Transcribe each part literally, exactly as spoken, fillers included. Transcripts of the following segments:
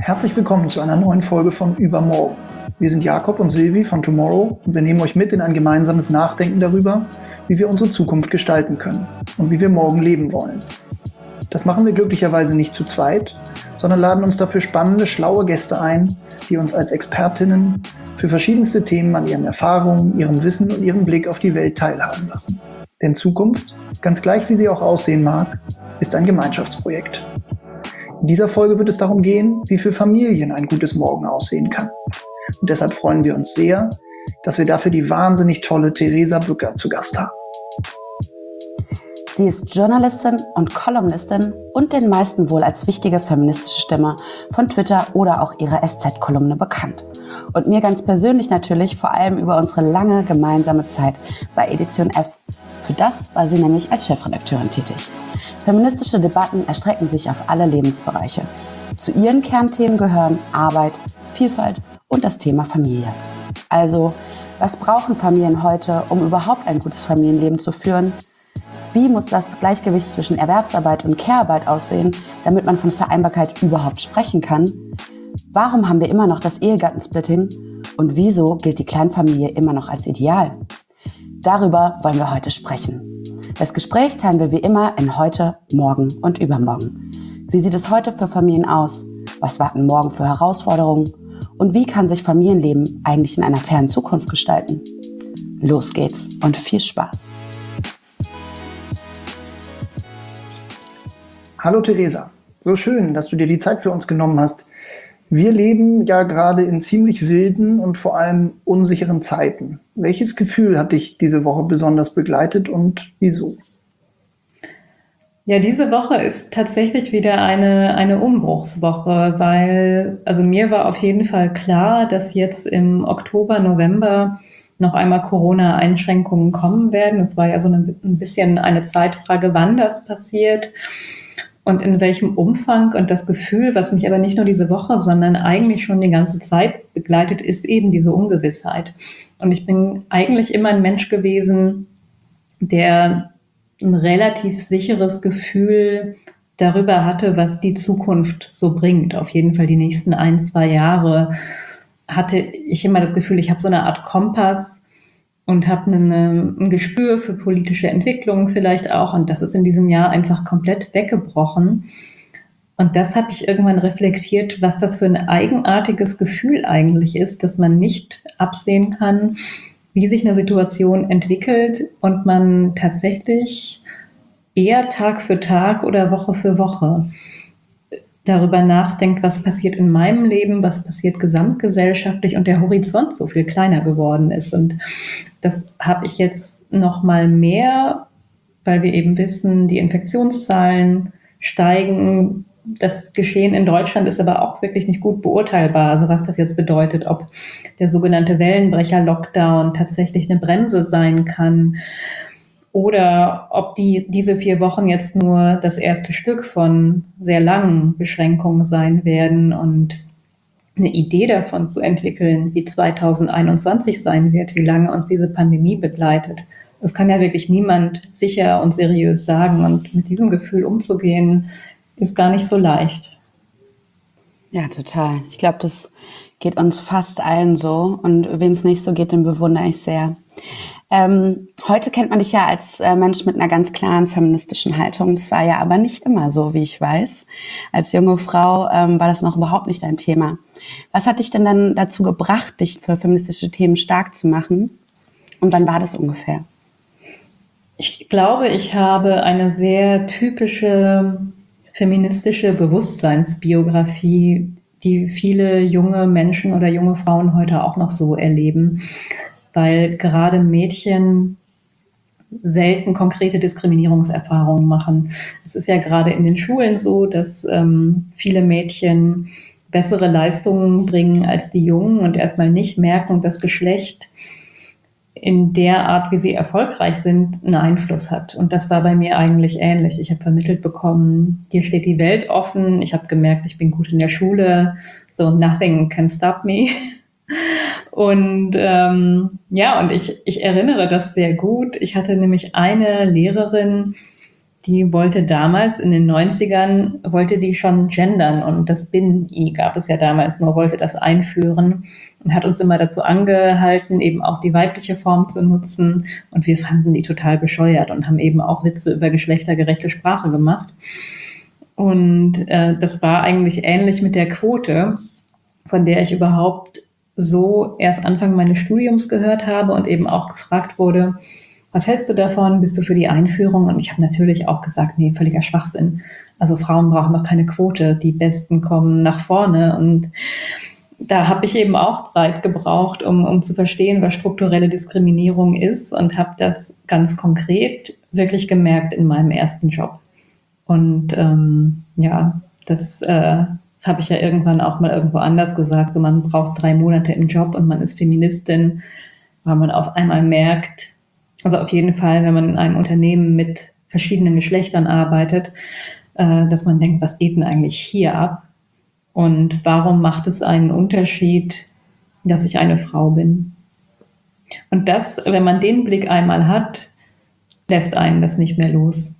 Herzlich willkommen zu einer neuen Folge von Übermorgen. Wir sind Jakob und Silvi von Tomorrow und wir nehmen euch mit in ein gemeinsames Nachdenken darüber, wie wir unsere Zukunft gestalten können und wie wir morgen leben wollen. Das machen wir glücklicherweise nicht zu zweit, sondern laden uns dafür spannende, schlaue Gäste ein, die uns als Expertinnen für verschiedenste Themen an ihren Erfahrungen, ihrem Wissen und ihrem Blick auf die Welt teilhaben lassen. Denn Zukunft, ganz gleich wie sie auch aussehen mag, ist ein Gemeinschaftsprojekt. In dieser Folge wird es darum gehen, wie für Familien ein gutes Morgen aussehen kann. Und deshalb freuen wir uns sehr, dass wir dafür die wahnsinnig tolle Theresa Bücker zu Gast haben. Sie ist Journalistin und Kolumnistin und den meisten wohl als wichtige feministische Stimme von Twitter oder auch ihrer S Z-Kolumne bekannt. Und mir ganz persönlich natürlich vor allem über unsere lange gemeinsame Zeit bei Edition F. Für das war sie nämlich als Chefredakteurin tätig. Feministische Debatten erstrecken sich auf alle Lebensbereiche. Zu ihren Kernthemen gehören Arbeit, Vielfalt und das Thema Familie. Also, was brauchen Familien heute, um überhaupt ein gutes Familienleben zu führen? Wie muss das Gleichgewicht zwischen Erwerbsarbeit und Care-Arbeit aussehen, damit man von Vereinbarkeit überhaupt sprechen kann? Warum haben wir immer noch das Ehegattensplitting? Und wieso gilt die Kleinfamilie immer noch als Ideal? Darüber wollen wir heute sprechen. Das Gespräch teilen wir wie immer in heute, morgen und übermorgen. Wie sieht es heute für Familien aus? Was warten morgen für Herausforderungen? Und wie kann sich Familienleben eigentlich in einer fernen Zukunft gestalten? Los geht's und viel Spaß! Hallo Theresa, so schön, dass du dir die Zeit für uns genommen hast. Wir leben ja gerade in ziemlich wilden und vor allem unsicheren Zeiten. Welches Gefühl hat dich diese Woche besonders begleitet und wieso? Ja, diese Woche ist tatsächlich wieder eine, eine Umbruchswoche, weil, also mir war auf jeden Fall klar, dass jetzt im Oktober, November noch einmal Corona-Einschränkungen kommen werden. Es war ja so ein bisschen eine Zeitfrage, wann das passiert und in welchem Umfang. Und das Gefühl, was mich aber nicht nur diese Woche, sondern eigentlich schon die ganze Zeit begleitet, ist eben diese Ungewissheit. Und ich bin eigentlich immer ein Mensch gewesen, der ein relativ sicheres Gefühl darüber hatte, was die Zukunft so bringt. Auf jeden Fall die nächsten ein, zwei Jahre hatte ich immer das Gefühl, ich habe so eine Art Kompass und habe eine, ein Gespür für politische Entwicklungen vielleicht auch. Und das ist in diesem Jahr einfach komplett weggebrochen. Und das habe ich irgendwann reflektiert, was das für ein eigenartiges Gefühl eigentlich ist, dass man nicht absehen kann, wie sich eine Situation entwickelt und man tatsächlich eher Tag für Tag oder Woche für Woche darüber nachdenkt, was passiert in meinem Leben, was passiert gesamtgesellschaftlich und der Horizont so viel kleiner geworden ist. Und das habe ich jetzt noch mal mehr, weil wir eben wissen, die Infektionszahlen steigen. Das Geschehen in Deutschland ist aber auch wirklich nicht gut beurteilbar, also was das jetzt bedeutet, ob der sogenannte Wellenbrecher-Lockdown tatsächlich eine Bremse sein kann oder ob die, diese vier Wochen jetzt nur das erste Stück von sehr langen Beschränkungen sein werden und eine Idee davon zu entwickeln, wie zwanzig einundzwanzig sein wird, wie lange uns diese Pandemie begleitet. Das kann ja wirklich niemand sicher und seriös sagen und mit diesem Gefühl umzugehen, ist gar nicht so leicht. Ja, total. Ich glaube, das geht uns fast allen so. Und wem es nicht so geht, den bewundere ich sehr. Ähm, heute kennt man dich ja als äh, Mensch mit einer ganz klaren feministischen Haltung. Das war ja aber nicht immer so, wie ich weiß. Als junge Frau ähm, war das noch überhaupt nicht dein Thema. Was hat dich denn dann dazu gebracht, dich für feministische Themen stark zu machen? Und wann war das ungefähr? Ich glaube, ich habe eine sehr typische feministische Bewusstseinsbiografie, die viele junge Menschen oder junge Frauen heute auch noch so erleben, weil gerade Mädchen selten konkrete Diskriminierungserfahrungen machen. Es ist ja gerade in den Schulen so, dass ähm, viele Mädchen bessere Leistungen bringen als die Jungen und erstmal nicht merken, dass Geschlecht in der Art, wie sie erfolgreich sind, einen Einfluss hat. Und das war bei mir eigentlich ähnlich. Ich habe vermittelt bekommen, dir steht die Welt offen. Ich habe gemerkt, ich bin gut in der Schule. So, nothing can stop me. Und ähm, ja, und ich, ich erinnere das sehr gut. Ich hatte nämlich eine Lehrerin, die wollte damals in den neunzigern, wollte die schon gendern und das Binnen-I gab es ja damals nur, wollte das einführen und hat uns immer dazu angehalten, eben auch die weibliche Form zu nutzen und wir fanden die total bescheuert und haben eben auch Witze über geschlechtergerechte Sprache gemacht. Und äh, das war eigentlich ähnlich mit der Quote, von der ich überhaupt so erst Anfang meines Studiums gehört habe und eben auch gefragt wurde, was hältst du davon? Bist du für die Einführung? Und ich habe natürlich auch gesagt, nee, völliger Schwachsinn. Also Frauen brauchen doch keine Quote, die Besten kommen nach vorne. Und da habe ich eben auch Zeit gebraucht, um, um zu verstehen, was strukturelle Diskriminierung ist und habe das ganz konkret wirklich gemerkt in meinem ersten Job. Und ähm, ja, das, äh, das habe ich ja irgendwann auch mal irgendwo anders gesagt. So, man braucht drei Monate im Job und man ist Feministin, weil man auf einmal merkt, also auf jeden Fall, wenn man in einem Unternehmen mit verschiedenen Geschlechtern arbeitet, äh, dass man denkt, was geht denn eigentlich hier ab? Und warum macht es einen Unterschied, dass ich eine Frau bin? Und das, wenn man den Blick einmal hat, lässt einen das nicht mehr los.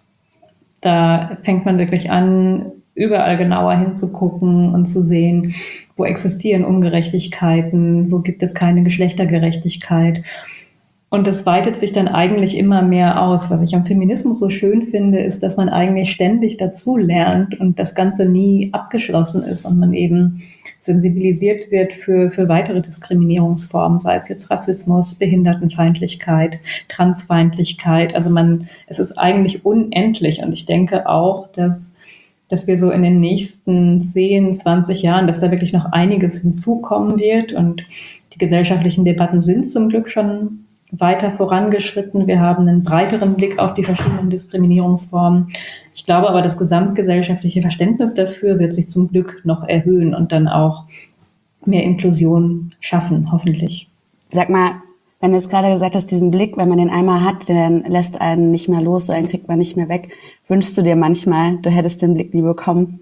Da fängt man wirklich an, überall genauer hinzugucken und zu sehen, wo existieren Ungerechtigkeiten, wo gibt es keine Geschlechtergerechtigkeit. Und das weitet sich dann eigentlich immer mehr aus. Was ich am Feminismus so schön finde, ist, dass man eigentlich ständig dazu lernt und das Ganze nie abgeschlossen ist und man eben sensibilisiert wird für, für weitere Diskriminierungsformen, sei es jetzt Rassismus, Behindertenfeindlichkeit, Transfeindlichkeit. Also man, es ist eigentlich unendlich und ich denke auch, dass, dass wir so in den nächsten zehn, zwanzig Jahren, dass da wirklich noch einiges hinzukommen wird und die gesellschaftlichen Debatten sind zum Glück schon weiter vorangeschritten. Wir haben einen breiteren Blick auf die verschiedenen Diskriminierungsformen. Ich glaube aber, das gesamtgesellschaftliche Verständnis dafür wird sich zum Glück noch erhöhen und dann auch mehr Inklusion schaffen, hoffentlich. Sag mal, wenn du jetzt gerade gesagt hast, diesen Blick, wenn man den einmal hat, dann lässt einen nicht mehr los, einen kriegt man nicht mehr weg. Wünschst du dir manchmal, du hättest den Blick nie bekommen?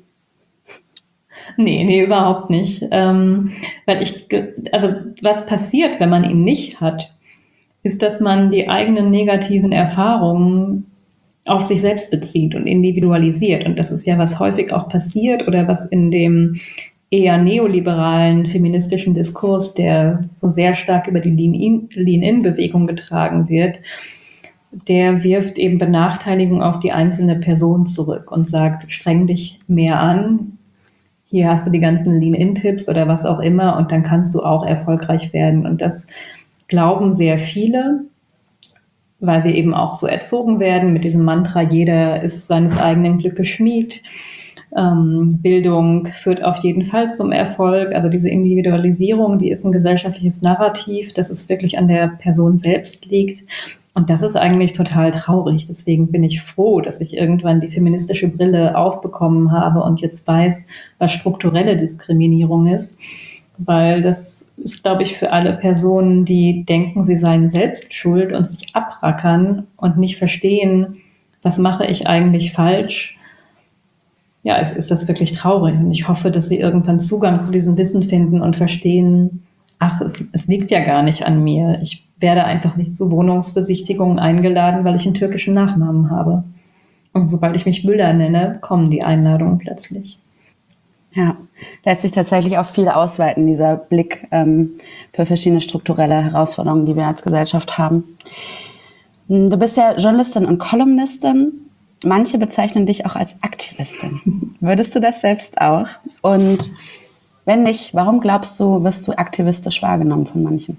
Nee, nee, überhaupt nicht. Ähm, weil ich, also was passiert, wenn man ihn nicht hat, ist, dass man die eigenen negativen Erfahrungen auf sich selbst bezieht und individualisiert. Und das ist ja, was häufig auch passiert oder was in dem eher neoliberalen feministischen Diskurs, der sehr stark über die Lean-In-Bewegung getragen wird, der wirft eben Benachteiligung auf die einzelne Person zurück und sagt, streng dich mehr an, hier hast du die ganzen Lean-In-Tipps oder was auch immer und dann kannst du auch erfolgreich werden. Und das glauben sehr viele, weil wir eben auch so erzogen werden mit diesem Mantra, jeder ist seines eigenen Glückes Schmied. Ähm, Bildung führt auf jeden Fall zum Erfolg. Also diese Individualisierung, die ist ein gesellschaftliches Narrativ, dass es wirklich an der Person selbst liegt. Und das ist eigentlich total traurig. Deswegen bin ich froh, dass ich irgendwann die feministische Brille aufbekommen habe und jetzt weiß, was strukturelle Diskriminierung ist. Weil das ist, glaube ich, für alle Personen, die denken, sie seien selbst schuld und sich abrackern und nicht verstehen, was mache ich eigentlich falsch. Ja, es ist das wirklich traurig. Und ich hoffe, dass sie irgendwann Zugang zu diesem Wissen finden und verstehen, ach, es, es liegt ja gar nicht an mir. Ich werde einfach nicht zu Wohnungsbesichtigungen eingeladen, weil ich einen türkischen Nachnamen habe. Und sobald ich mich Müller nenne, kommen die Einladungen plötzlich. Ja, lässt sich tatsächlich auch viel ausweiten, dieser Blick ähm, für verschiedene strukturelle Herausforderungen, die wir als Gesellschaft haben. Du bist ja Journalistin und Kolumnistin. Manche bezeichnen dich auch als Aktivistin. Würdest du das selbst auch? Und wenn nicht, warum glaubst du, wirst du aktivistisch wahrgenommen von manchen?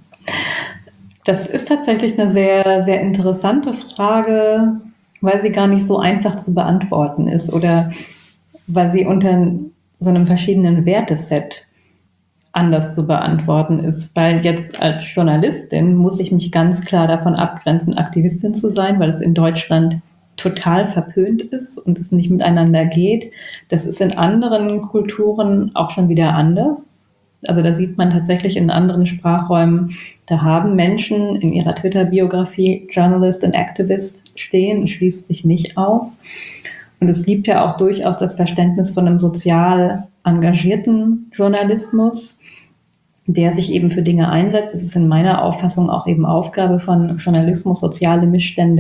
Das ist tatsächlich eine sehr, sehr interessante Frage, weil sie gar nicht so einfach zu beantworten ist oder weil sie unter so einem verschiedenen Werteset anders zu beantworten ist. Weil jetzt als Journalistin muss ich mich ganz klar davon abgrenzen, Aktivistin zu sein, weil es in Deutschland total verpönt ist und es nicht miteinander geht. Das ist in anderen Kulturen auch schon wieder anders. Also da sieht man tatsächlich in anderen Sprachräumen, da haben Menschen in ihrer Twitter-Biografie Journalist and Activist stehen, schließt sich nicht aus. Und es gibt ja auch durchaus das Verständnis von einem sozial engagierten Journalismus, der sich eben für Dinge einsetzt. Es ist in meiner Auffassung auch eben Aufgabe von Journalismus, soziale Missstände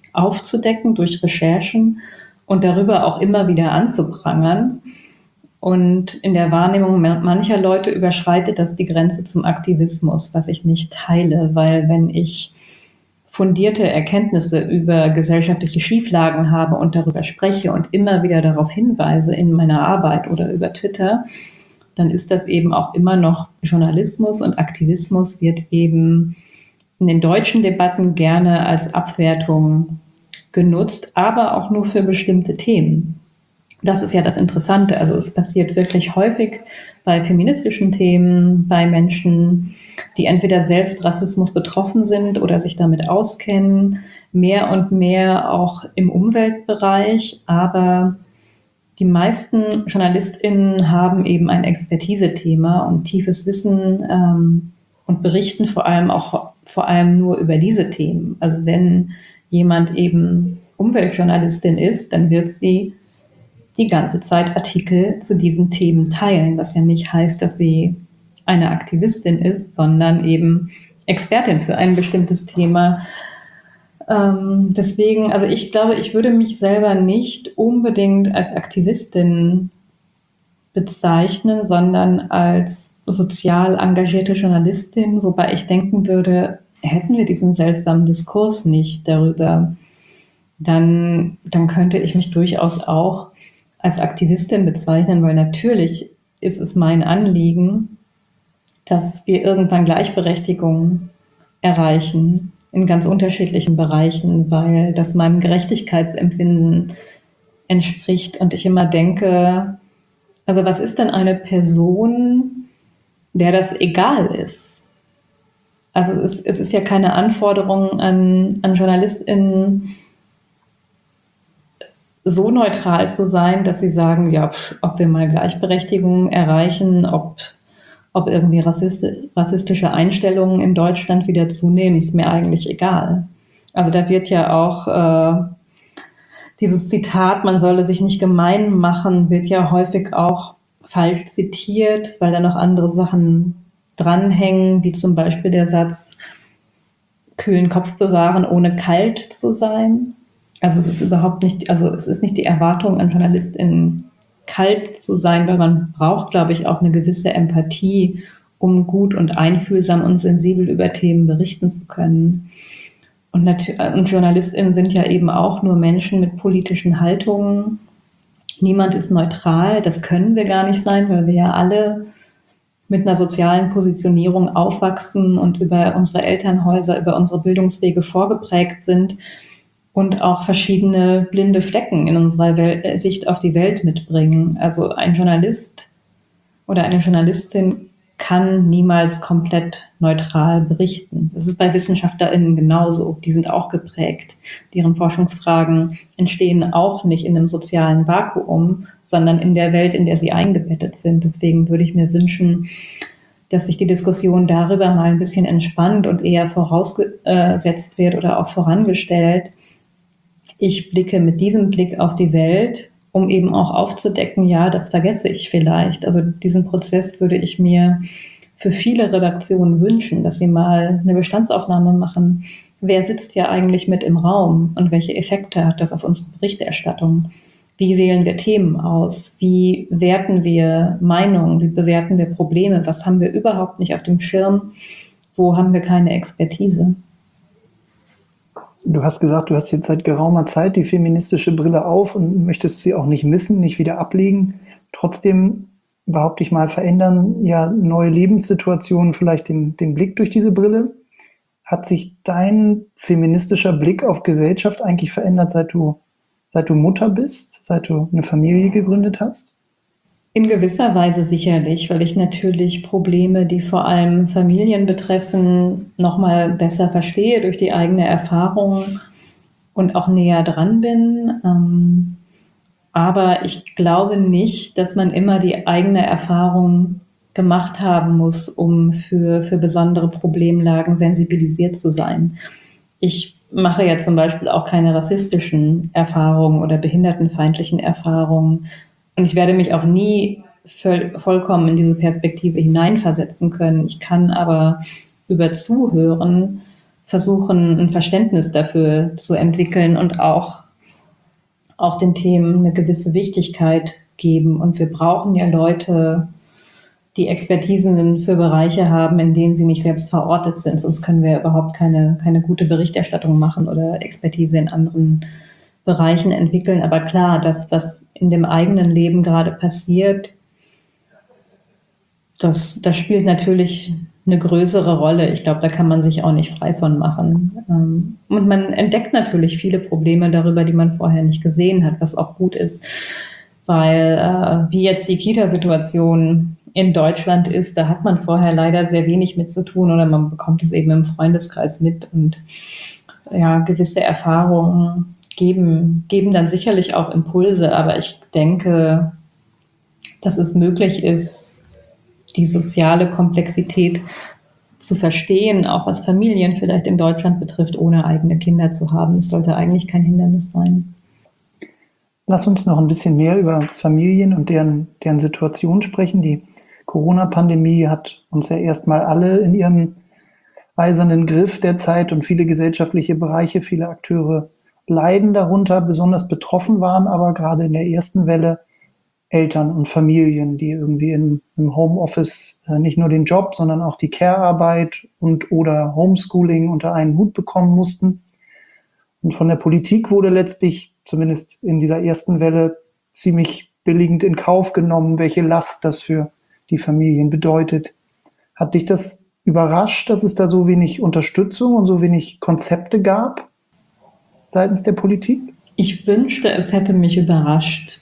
aufzudecken durch Recherchen und darüber auch immer wieder anzuprangern. Und in der Wahrnehmung mancher Leute überschreitet das die Grenze zum Aktivismus, was ich nicht teile, weil wenn ich fundierte Erkenntnisse über gesellschaftliche Schieflagen habe und darüber spreche und immer wieder darauf hinweise in meiner Arbeit oder über Twitter, dann ist das eben auch immer noch Journalismus, und Aktivismus wird eben in den deutschen Debatten gerne als Abwertung genutzt, aber auch nur für bestimmte Themen. Das ist ja das Interessante. Also es passiert wirklich häufig bei feministischen Themen, bei Menschen, die entweder selbst Rassismus betroffen sind oder sich damit auskennen, mehr und mehr auch im Umweltbereich. Aber die meisten JournalistInnen haben eben ein Expertise-Thema und tiefes Wissen ähm, und berichten vor allem auch vor allem nur über diese Themen. Also wenn jemand eben Umweltjournalistin ist, dann wird sie die ganze Zeit Artikel zu diesen Themen teilen, was ja nicht heißt, dass sie eine Aktivistin ist, sondern eben Expertin für ein bestimmtes Thema. Ähm, deswegen, also ich glaube, ich würde mich selber nicht unbedingt als Aktivistin bezeichnen, sondern als sozial engagierte Journalistin, wobei ich denken würde, hätten wir diesen seltsamen Diskurs nicht darüber, dann, dann könnte ich mich durchaus auch als Aktivistin bezeichnen, weil natürlich ist es mein Anliegen, dass wir irgendwann Gleichberechtigung erreichen in ganz unterschiedlichen Bereichen, weil das meinem Gerechtigkeitsempfinden entspricht und ich immer denke, also was ist denn eine Person, der das egal ist? Also es, es ist ja keine Anforderung an, an JournalistInnen, so neutral zu sein, dass sie sagen, ja, ob wir mal Gleichberechtigung erreichen, ob, ob irgendwie rassist, rassistische Einstellungen in Deutschland wieder zunehmen, ist mir eigentlich egal. Also da wird ja auch äh, dieses Zitat, man solle sich nicht gemein machen, wird ja häufig auch falsch zitiert, weil da noch andere Sachen dranhängen, wie zum Beispiel der Satz, kühlen Kopf bewahren, ohne kalt zu sein. Also es ist überhaupt nicht, also es ist nicht die Erwartung an JournalistInnen, kalt zu sein, weil man braucht, glaube ich, auch eine gewisse Empathie, um gut und einfühlsam und sensibel über Themen berichten zu können. Und, und JournalistInnen sind ja eben auch nur Menschen mit politischen Haltungen. Niemand ist neutral, das können wir gar nicht sein, weil wir ja alle mit einer sozialen Positionierung aufwachsen und über unsere Elternhäuser, über unsere Bildungswege vorgeprägt sind und auch verschiedene blinde Flecken in unserer Wel- Sicht auf die Welt mitbringen. Also ein Journalist oder eine Journalistin kann niemals komplett neutral berichten. Das ist bei WissenschaftlerInnen genauso. Die sind auch geprägt. Deren Forschungsfragen entstehen auch nicht in einem sozialen Vakuum, sondern in der Welt, in der sie eingebettet sind. Deswegen würde ich mir wünschen, dass sich die Diskussion darüber mal ein bisschen entspannt und eher vorausgesetzt wird oder auch vorangestellt. Ich blicke mit diesem Blick auf die Welt, um eben auch aufzudecken, ja, das vergesse ich vielleicht. Also diesen Prozess würde ich mir für viele Redaktionen wünschen, dass sie mal eine Bestandsaufnahme machen. Wer sitzt ja eigentlich mit im Raum und welche Effekte hat das auf unsere Berichterstattung? Wie wählen wir Themen aus? Wie werten wir Meinungen? Wie bewerten wir Probleme? Was haben wir überhaupt nicht auf dem Schirm? Wo haben wir keine Expertise? Du hast gesagt, du hast jetzt seit geraumer Zeit die feministische Brille auf und möchtest sie auch nicht missen, nicht wieder ablegen. Trotzdem, behaupte ich mal, verändern ja neue Lebenssituationen vielleicht den, den Blick durch diese Brille. Hat sich dein feministischer Blick auf Gesellschaft eigentlich verändert, seit du, seit du Mutter bist, seit du eine Familie gegründet hast? In gewisser Weise sicherlich, weil ich natürlich Probleme, die vor allem Familien betreffen, nochmal besser verstehe durch die eigene Erfahrung und auch näher dran bin. Aber ich glaube nicht, dass man immer die eigene Erfahrung gemacht haben muss, um für, für besondere Problemlagen sensibilisiert zu sein. Ich mache ja zum Beispiel auch keine rassistischen Erfahrungen oder behindertenfeindlichen Erfahrungen. Und ich werde mich auch nie voll, vollkommen in diese Perspektive hineinversetzen können. Ich kann aber über Zuhören versuchen, ein Verständnis dafür zu entwickeln und auch, auch den Themen eine gewisse Wichtigkeit geben. Und wir brauchen ja Leute, die Expertisen für Bereiche haben, in denen sie nicht selbst verortet sind. Sonst können wir überhaupt keine, keine gute Berichterstattung machen oder Expertise in anderen Bereichen entwickeln. Aber klar, das, was in dem eigenen Leben gerade passiert, das, das spielt natürlich eine größere Rolle. Ich glaube, da kann man sich auch nicht frei von machen. Und man entdeckt natürlich viele Probleme darüber, die man vorher nicht gesehen hat, was auch gut ist. Weil wie jetzt die Kita-Situation in Deutschland ist, da hat man vorher leider sehr wenig mit zu tun oder man bekommt es eben im Freundeskreis mit und ja, gewisse Erfahrungen geben, geben dann sicherlich auch Impulse, aber ich denke, dass es möglich ist, die soziale Komplexität zu verstehen, auch was Familien vielleicht in Deutschland betrifft, ohne eigene Kinder zu haben. Das sollte eigentlich kein Hindernis sein. Lass uns noch ein bisschen mehr über Familien und deren, deren Situation sprechen. Die Corona-Pandemie hat uns ja erstmal alle in ihrem eisernen Griff derzeit und viele gesellschaftliche Bereiche, viele Akteure leiden darunter. Besonders betroffen waren aber gerade in der ersten Welle Eltern und Familien, die irgendwie in, im Homeoffice äh, nicht nur den Job, sondern auch die Care-Arbeit und oder Homeschooling unter einen Hut bekommen mussten. Und von der Politik wurde letztlich, zumindest in dieser ersten Welle, ziemlich billigend in Kauf genommen, welche Last das für die Familien bedeutet. Hat dich das überrascht, dass es da so wenig Unterstützung und so wenig Konzepte gab seitens der Politik? Ich wünschte, es hätte mich überrascht.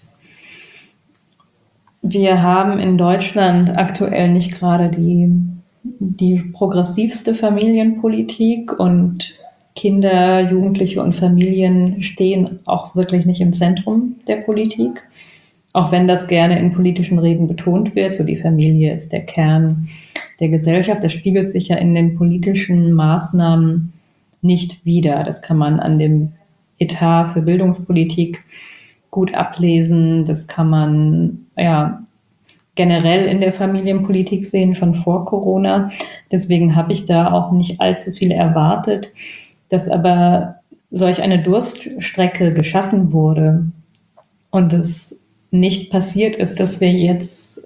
Wir haben in Deutschland aktuell nicht gerade die, die progressivste Familienpolitik und Kinder, Jugendliche und Familien stehen auch wirklich nicht im Zentrum der Politik. Auch wenn das gerne in politischen Reden betont wird, so die Familie ist der Kern der Gesellschaft, das spiegelt sich ja in den politischen Maßnahmen nicht wider. Das kann man an dem Etat für Bildungspolitik gut ablesen. Das kann man ja generell in der Familienpolitik sehen, schon vor Corona. Deswegen habe ich da auch nicht allzu viel erwartet, dass aber solch eine Durststrecke geschaffen wurde und es nicht passiert ist, dass wir jetzt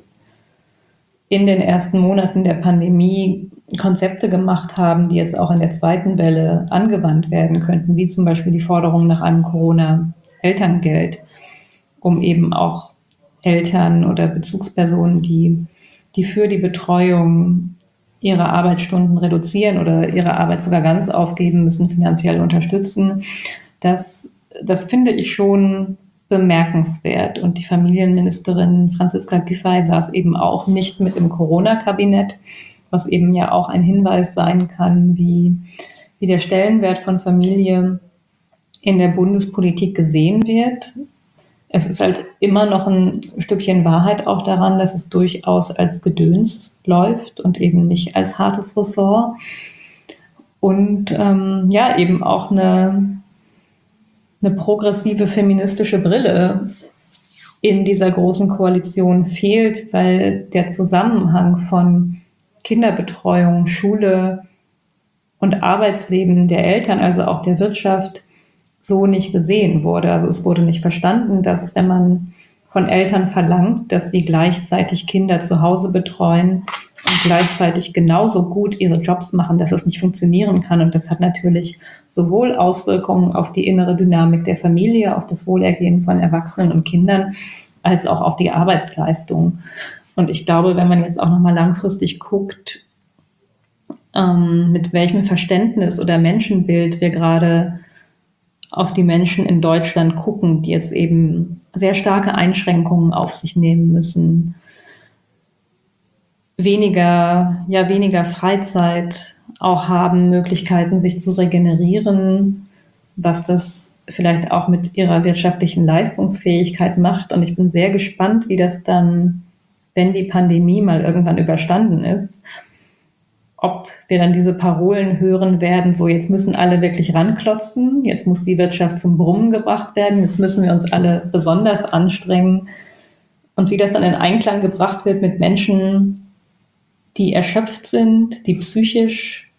in den ersten Monaten der Pandemie Konzepte gemacht haben, die jetzt auch in der zweiten Welle angewandt werden könnten, wie zum Beispiel die Forderung nach einem Corona-Elterngeld, um eben auch Eltern oder Bezugspersonen, die, die für die Betreuung ihre Arbeitsstunden reduzieren oder ihre Arbeit sogar ganz aufgeben müssen, finanziell unterstützen. Das, das finde ich schon bemerkenswert. Und die Familienministerin Franziska Giffey saß eben auch nicht mit im Corona-Kabinett, was eben ja auch ein Hinweis sein kann, wie, wie der Stellenwert von Familie in der Bundespolitik gesehen wird. Es ist halt immer noch ein Stückchen Wahrheit auch daran, dass es durchaus als Gedöns läuft und eben nicht als hartes Ressort. Und ähm, ja, eben auch eine, eine progressive feministische Brille in dieser großen Koalition fehlt, weil der Zusammenhang von Kinderbetreuung, Schule und Arbeitsleben der Eltern, also auch der Wirtschaft, so nicht gesehen wurde. Also es wurde nicht verstanden, dass wenn man von Eltern verlangt, dass sie gleichzeitig Kinder zu Hause betreuen und gleichzeitig genauso gut ihre Jobs machen, dass es nicht funktionieren kann. Und das hat natürlich sowohl Auswirkungen auf die innere Dynamik der Familie, auf das Wohlergehen von Erwachsenen und Kindern, als auch auf die Arbeitsleistung. Und ich glaube, wenn man jetzt auch nochmal langfristig guckt, ähm, mit welchem Verständnis oder Menschenbild wir gerade auf die Menschen in Deutschland gucken, die jetzt eben sehr starke Einschränkungen auf sich nehmen müssen, weniger, ja, weniger Freizeit auch haben, Möglichkeiten, sich zu regenerieren, was das vielleicht auch mit ihrer wirtschaftlichen Leistungsfähigkeit macht. Und ich bin sehr gespannt, wie das dann, wenn die Pandemie mal irgendwann überstanden ist, ob wir dann diese Parolen hören werden, so jetzt müssen alle wirklich ranklotzen, jetzt muss die Wirtschaft zum Brummen gebracht werden, jetzt müssen wir uns alle besonders anstrengen. Und wie das dann in Einklang gebracht wird mit Menschen, die erschöpft sind, die psychisch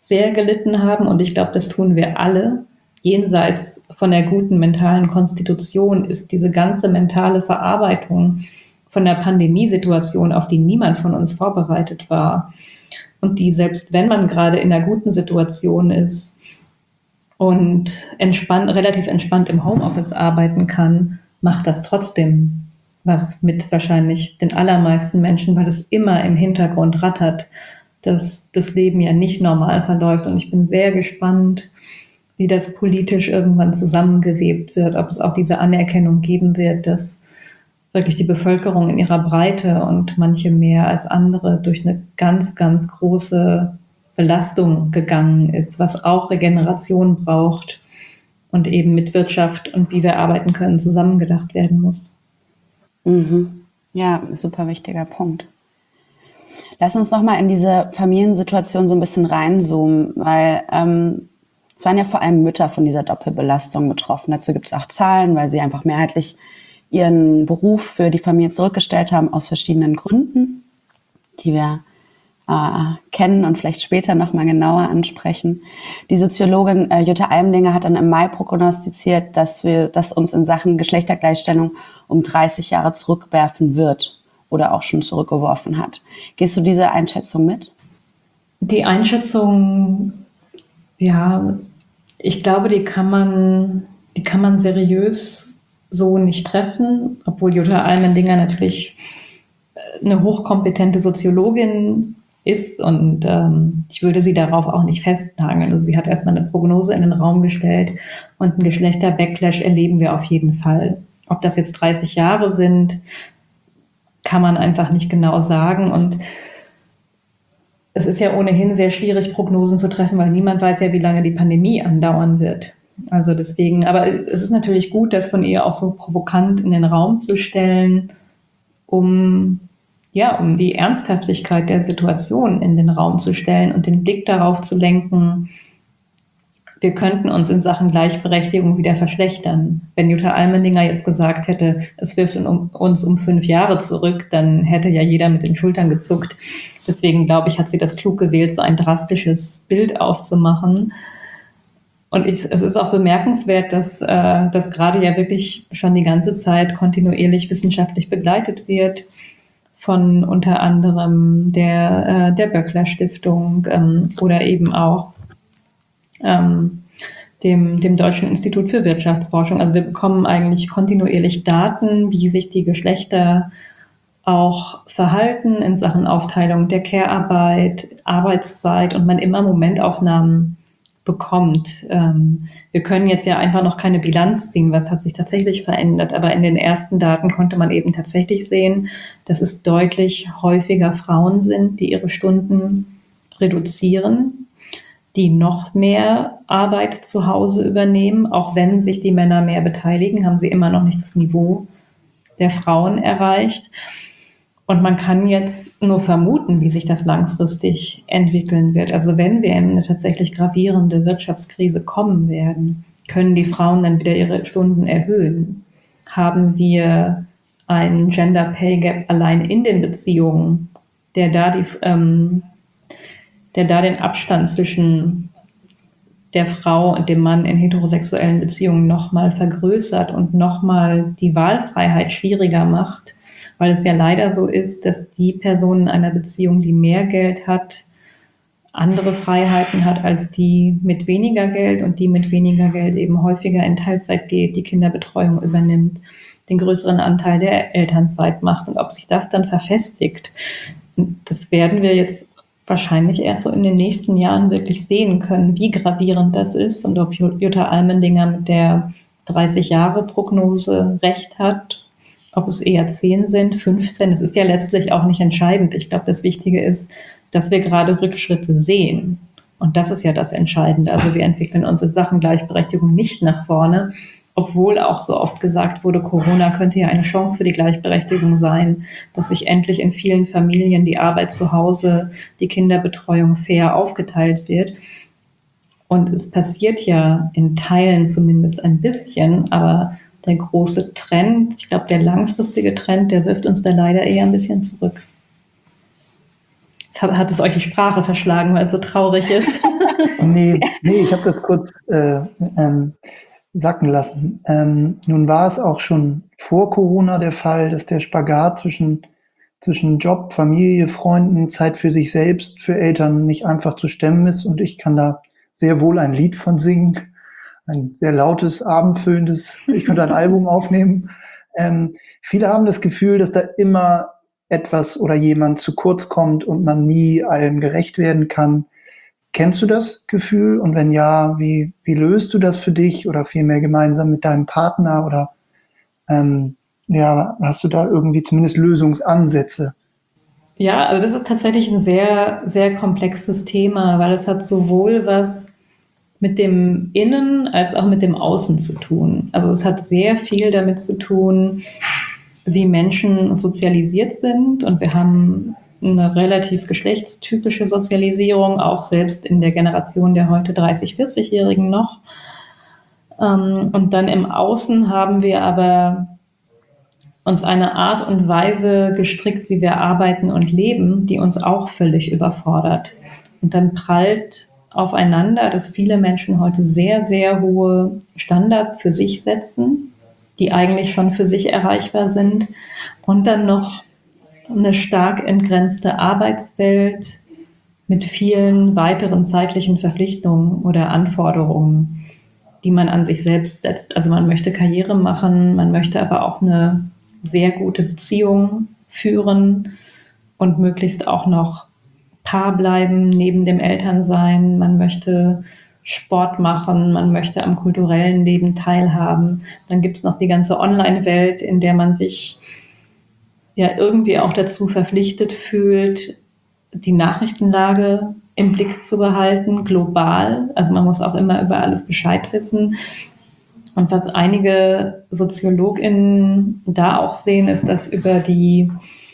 sehr gelitten haben. Und ich glaube, das tun wir alle. Jenseits von der guten mentalen Konstitution ist diese ganze mentale Verarbeitung von der Pandemiesituation, auf die niemand von uns vorbereitet war. Und die, selbst wenn man gerade in einer guten Situation ist und entspannt, relativ entspannt im Homeoffice arbeiten kann, macht das trotzdem was mit wahrscheinlich den allermeisten Menschen, weil es immer im Hintergrund rattert, dass das Leben ja nicht normal verläuft. Und ich bin sehr gespannt, wie das politisch irgendwann zusammengewebt wird, ob es auch diese Anerkennung geben wird, dass wirklich die Bevölkerung in ihrer Breite und manche mehr als andere durch eine ganz, ganz große Belastung gegangen ist, was auch Regeneration braucht und eben mit Wirtschaft und wie wir arbeiten können zusammengedacht werden muss. Mhm. Ja, super wichtiger Punkt. Lass uns nochmal in diese Familiensituation so ein bisschen reinzoomen, weil ähm, es waren ja vor allem Mütter von dieser Doppelbelastung betroffen. Dazu gibt es auch Zahlen, weil sie einfach mehrheitlich ihren Beruf für die Familie zurückgestellt haben aus verschiedenen Gründen, die wir äh, kennen und vielleicht später nochmal genauer ansprechen. Die Soziologin äh, Jutta Almendinger hat dann im Mai prognostiziert, dass wir, dass uns in Sachen Geschlechtergleichstellung um dreißig Jahre zurückwerfen wird oder auch schon zurückgeworfen hat. Gehst du diese Einschätzung mit? Die Einschätzung, ja, ich glaube, die kann man, die kann man seriös so nicht treffen, obwohl Jutta Almendinger natürlich eine hochkompetente Soziologin ist und ähm, ich würde sie darauf auch nicht festnageln. Also sie hat erstmal eine Prognose in den Raum gestellt und einen Geschlechter-Backlash erleben wir auf jeden Fall. Ob das jetzt dreißig Jahre sind, kann man einfach nicht genau sagen und es ist ja ohnehin sehr schwierig, Prognosen zu treffen, weil niemand weiß ja, wie lange die Pandemie andauern wird. Also deswegen, aber es ist natürlich gut, das von ihr auch so provokant in den Raum zu stellen, um ja, um die Ernsthaftigkeit der Situation in den Raum zu stellen und den Blick darauf zu lenken, wir könnten uns in Sachen Gleichberechtigung wieder verschlechtern. Wenn Jutta Almendinger jetzt gesagt hätte, es wirft uns um fünf Jahre zurück, dann hätte ja jeder mit den Schultern gezuckt. Deswegen, glaube ich, hat sie das klug gewählt, so ein drastisches Bild aufzumachen. Und ich, es ist auch bemerkenswert, dass äh, das gerade ja wirklich schon die ganze Zeit kontinuierlich wissenschaftlich begleitet wird von unter anderem der, äh, der Böckler-Stiftung ähm, oder eben auch ähm, dem, dem Deutschen Institut für Wirtschaftsforschung. Also wir bekommen eigentlich kontinuierlich Daten, wie sich die Geschlechter auch verhalten in Sachen Aufteilung der Care-Arbeit, Arbeitszeit und man immer Momentaufnahmen bekommt. Ähm, wir können jetzt ja einfach noch keine Bilanz ziehen, was hat sich tatsächlich verändert, aber in den ersten Daten konnte man eben tatsächlich sehen, dass es deutlich häufiger Frauen sind, die ihre Stunden reduzieren, die noch mehr Arbeit zu Hause übernehmen. Auch wenn sich die Männer mehr beteiligen, haben sie immer noch nicht das Niveau der Frauen erreicht. Und man kann jetzt nur vermuten, wie sich das langfristig entwickeln wird. Also wenn wir in eine tatsächlich gravierende Wirtschaftskrise kommen werden, können die Frauen dann wieder ihre Stunden erhöhen? Haben wir einen Gender Pay Gap allein in den Beziehungen, der da, die, ähm, der da den Abstand zwischen der Frau und dem Mann in heterosexuellen Beziehungen nochmal vergrößert und nochmal die Wahlfreiheit schwieriger macht? Weil es ja leider so ist, dass die Person in einer Beziehung, die mehr Geld hat, andere Freiheiten hat als die mit weniger Geld und die mit weniger Geld eben häufiger in Teilzeit geht, die Kinderbetreuung übernimmt, den größeren Anteil der Elternzeit macht. Und ob sich das dann verfestigt, das werden wir jetzt wahrscheinlich erst so in den nächsten Jahren wirklich sehen können, wie gravierend das ist und ob Jutta Almendinger mit der dreißig-Jahre-Prognose recht hat. Ob es eher zehn sind, fünfzehn, es ist ja letztlich auch nicht entscheidend. Ich glaube, das Wichtige ist, dass wir gerade Rückschritte sehen. Und das ist ja das Entscheidende. Also wir entwickeln uns in Sachen Gleichberechtigung nicht nach vorne, obwohl auch so oft gesagt wurde, Corona könnte ja eine Chance für die Gleichberechtigung sein, dass sich endlich in vielen Familien die Arbeit zu Hause, die Kinderbetreuung fair aufgeteilt wird. Und es passiert ja in Teilen zumindest ein bisschen, aber der große Trend, ich glaube, der langfristige Trend, der wirft uns da leider eher ein bisschen zurück. Jetzt hat, hat es euch die Sprache verschlagen, weil es so traurig ist. Nee, nee, ich habe das kurz äh, ähm, sacken lassen. Ähm, nun war es auch schon vor Corona der Fall, dass der Spagat zwischen, zwischen Job, Familie, Freunden, Zeit für sich selbst, für Eltern nicht einfach zu stemmen ist. Und ich kann da sehr wohl ein Lied von singen. Ein sehr lautes, abendfüllendes, ich könnte ein Album aufnehmen. Ähm, viele haben das Gefühl, dass da immer etwas oder jemand zu kurz kommt und man nie allem gerecht werden kann. Kennst du das Gefühl? Und wenn ja, wie, wie löst du das für dich oder vielmehr gemeinsam mit deinem Partner? Oder ähm, ja, hast du da irgendwie zumindest Lösungsansätze? Ja, also das ist tatsächlich ein sehr, sehr komplexes Thema, weil es hat sowohl was mit dem Innen als auch mit dem Außen zu tun. Also es hat sehr viel damit zu tun, wie Menschen sozialisiert sind. Und wir haben eine relativ geschlechtstypische Sozialisierung, auch selbst in der Generation der heute dreißig-, vierzig-Jährigen noch. Und dann im Außen haben wir aber uns eine Art und Weise gestrickt, wie wir arbeiten und leben, die uns auch völlig überfordert. Und dann prallt aufeinander, dass viele Menschen heute sehr, sehr hohe Standards für sich setzen, die eigentlich schon für sich erreichbar sind, und dann noch eine stark entgrenzte Arbeitswelt mit vielen weiteren zeitlichen Verpflichtungen oder Anforderungen, die man an sich selbst setzt. Also man möchte Karriere machen, man möchte aber auch eine sehr gute Beziehung führen und möglichst auch noch Paar bleiben neben dem Elternsein. Man möchte Sport machen, man möchte am kulturellen Leben teilhaben. Dann gibt es noch die ganze Online-Welt, in der man sich ja irgendwie auch dazu verpflichtet fühlt, die Nachrichtenlage im Blick zu behalten, global. Also man muss auch immer über alles Bescheid wissen. Und was einige SoziologInnen da auch sehen, ist, dass über die,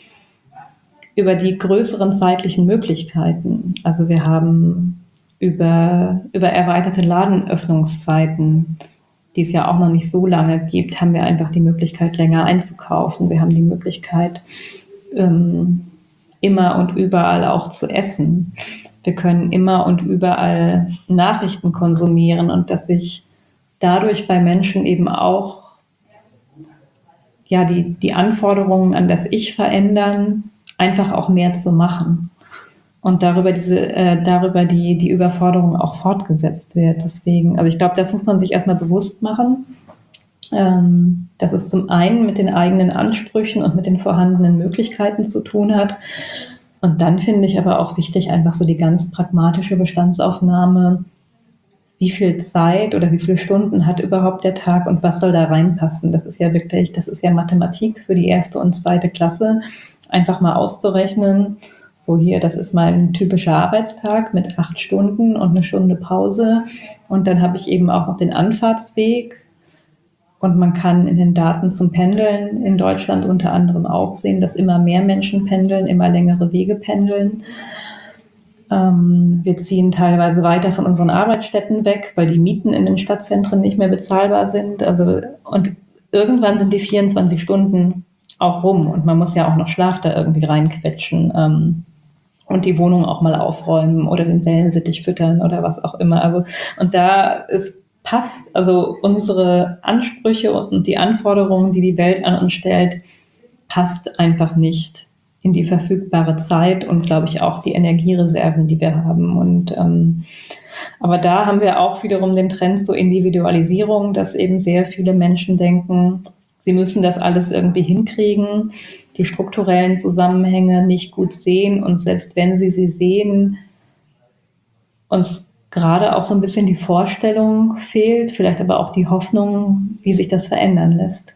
über die größeren zeitlichen Möglichkeiten, also wir haben über, über erweiterte Ladenöffnungszeiten, die es ja auch noch nicht so lange gibt, haben wir einfach die Möglichkeit, länger einzukaufen. Wir haben die Möglichkeit, ähm, immer und überall auch zu essen. Wir können immer und überall Nachrichten konsumieren, und dass sich dadurch bei Menschen eben auch ja, die, die Anforderungen an das Ich verändern, einfach auch mehr zu machen. Und darüber diese, äh, darüber die, die Überforderung auch fortgesetzt wird. Deswegen, also ich glaube, das muss man sich erstmal bewusst machen, ähm, dass es zum einen mit den eigenen Ansprüchen und mit den vorhandenen Möglichkeiten zu tun hat. Und dann finde ich aber auch wichtig, einfach so die ganz pragmatische Bestandsaufnahme, wie viel Zeit oder wie viele Stunden hat überhaupt der Tag und was soll da reinpassen. Das ist ja wirklich, das ist ja Mathematik für die erste und zweite Klasse, einfach mal auszurechnen. So hier, das ist mein typischer Arbeitstag mit acht Stunden und eine Stunde Pause. Und dann habe ich eben auch noch den Anfahrtsweg. Und man kann in den Daten zum Pendeln in Deutschland unter anderem auch sehen, dass immer mehr Menschen pendeln, immer längere Wege pendeln. Ähm, wir ziehen teilweise weiter von unseren Arbeitsstätten weg, weil die Mieten in den Stadtzentren nicht mehr bezahlbar sind. Also, und irgendwann sind die vierundzwanzig Stunden auch rum und man muss ja auch noch Schlaf da irgendwie reinquetschen. Ähm, und die Wohnung auch mal aufräumen oder den Wellensittich füttern oder was auch immer. Also, und da ist, passt, also unsere Ansprüche und die Anforderungen, die die Welt an uns stellt, passt einfach nicht in die verfügbare Zeit und, glaube ich, auch die Energiereserven, die wir haben. Und ähm, aber da haben wir auch wiederum den Trend zur Individualisierung, dass eben sehr viele Menschen denken, sie müssen das alles irgendwie hinkriegen, die strukturellen Zusammenhänge nicht gut sehen, und selbst wenn sie sie sehen, uns gerade auch so ein bisschen die Vorstellung fehlt, vielleicht aber auch die Hoffnung, wie sich das verändern lässt.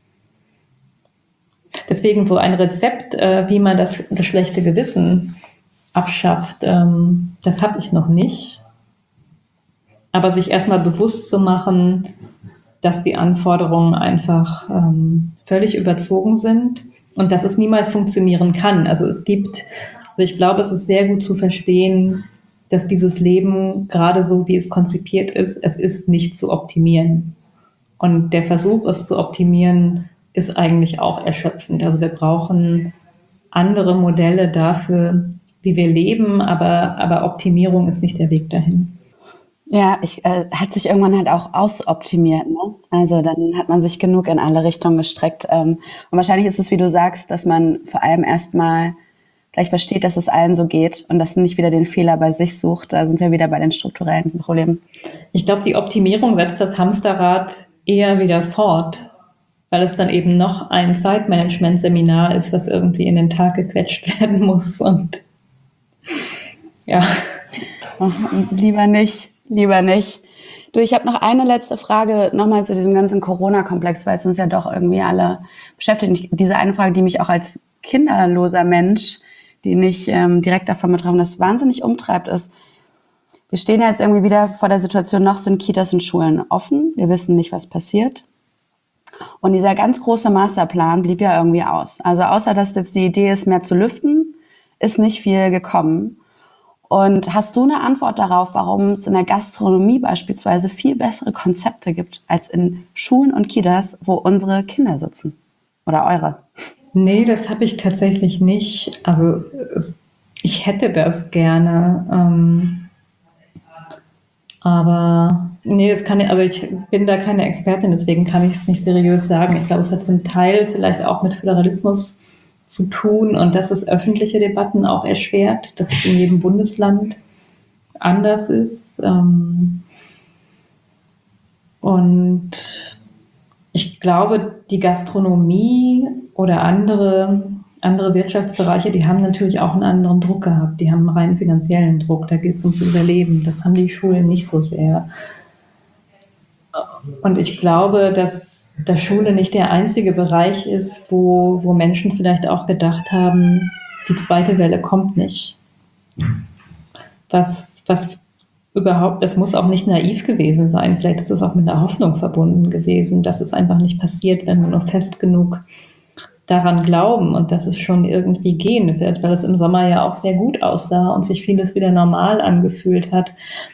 Deswegen so ein Rezept, äh, wie man das, das schlechte Gewissen abschafft, ähm, das habe ich noch nicht. Aber sich erstmal bewusst zu machen, dass die Anforderungen einfach ähm, völlig überzogen sind und dass es niemals funktionieren kann. Also es gibt, also ich glaube, es ist sehr gut zu verstehen, dass dieses Leben, gerade so wie es konzipiert ist, es ist nicht zu optimieren. Und der Versuch, es zu optimieren, ist eigentlich auch erschöpfend. Also wir brauchen andere Modelle dafür, wie wir leben, aber, aber Optimierung ist nicht der Weg dahin. Ja, ich, äh, hat sich irgendwann halt auch ausoptimiert, ne? Also dann hat man sich genug in alle Richtungen gestreckt. Ähm, und wahrscheinlich ist es, wie du sagst, dass man vor allem erstmal gleich versteht, dass es allen so geht und dass man nicht wieder den Fehler bei sich sucht. Da sind wir wieder bei den strukturellen Problemen. Ich glaube, die Optimierung setzt das Hamsterrad eher wieder fort, weil es dann eben noch ein Zeitmanagement-Seminar ist, was irgendwie in den Tag gequetscht werden muss. Und ja. Oh, lieber nicht, lieber nicht. Du, ich habe noch eine letzte Frage nochmal zu diesem ganzen Corona-Komplex, weil es uns ja doch irgendwie alle beschäftigt. Diese eine Frage, die mich auch als kinderloser Mensch, die nicht ähm, direkt davon betroffen ist, wahnsinnig umtreibt, ist, wir stehen ja jetzt irgendwie wieder vor der Situation, noch sind Kitas und Schulen offen. Wir wissen nicht, was passiert. Und dieser ganz große Masterplan blieb ja irgendwie aus. Also außer, dass jetzt die Idee ist, mehr zu lüften, ist nicht viel gekommen. Und hast du eine Antwort darauf, warum es in der Gastronomie beispielsweise viel bessere Konzepte gibt als in Schulen und Kitas, wo unsere Kinder sitzen? Oder eure? Nee, das habe ich tatsächlich nicht. Also es, ich hätte das gerne. Ähm, aber nee, das kann ich, also ich bin da keine Expertin, deswegen kann ich es nicht seriös sagen. Ich glaube, es hat zum Teil vielleicht auch mit Föderalismus zu tun und dass es öffentliche Debatten auch erschwert, dass es in jedem Bundesland anders ist. Und ich glaube, die Gastronomie oder andere, andere Wirtschaftsbereiche, die haben natürlich auch einen anderen Druck gehabt. Die haben einen rein finanziellen Druck, da geht es ums Überleben. Das haben die Schulen nicht so sehr. Und ich glaube, dass dass Schule nicht der einzige Bereich ist, wo, wo Menschen vielleicht auch gedacht haben, die zweite Welle kommt nicht. Was, was überhaupt, das muss auch nicht naiv gewesen sein. Vielleicht ist es auch mit einer Hoffnung verbunden gewesen, dass es einfach nicht passiert, wenn wir nur fest genug daran glauben und dass es schon irgendwie gehen wird, weil es im Sommer ja auch sehr gut aussah und sich vieles wieder normal angefühlt hat.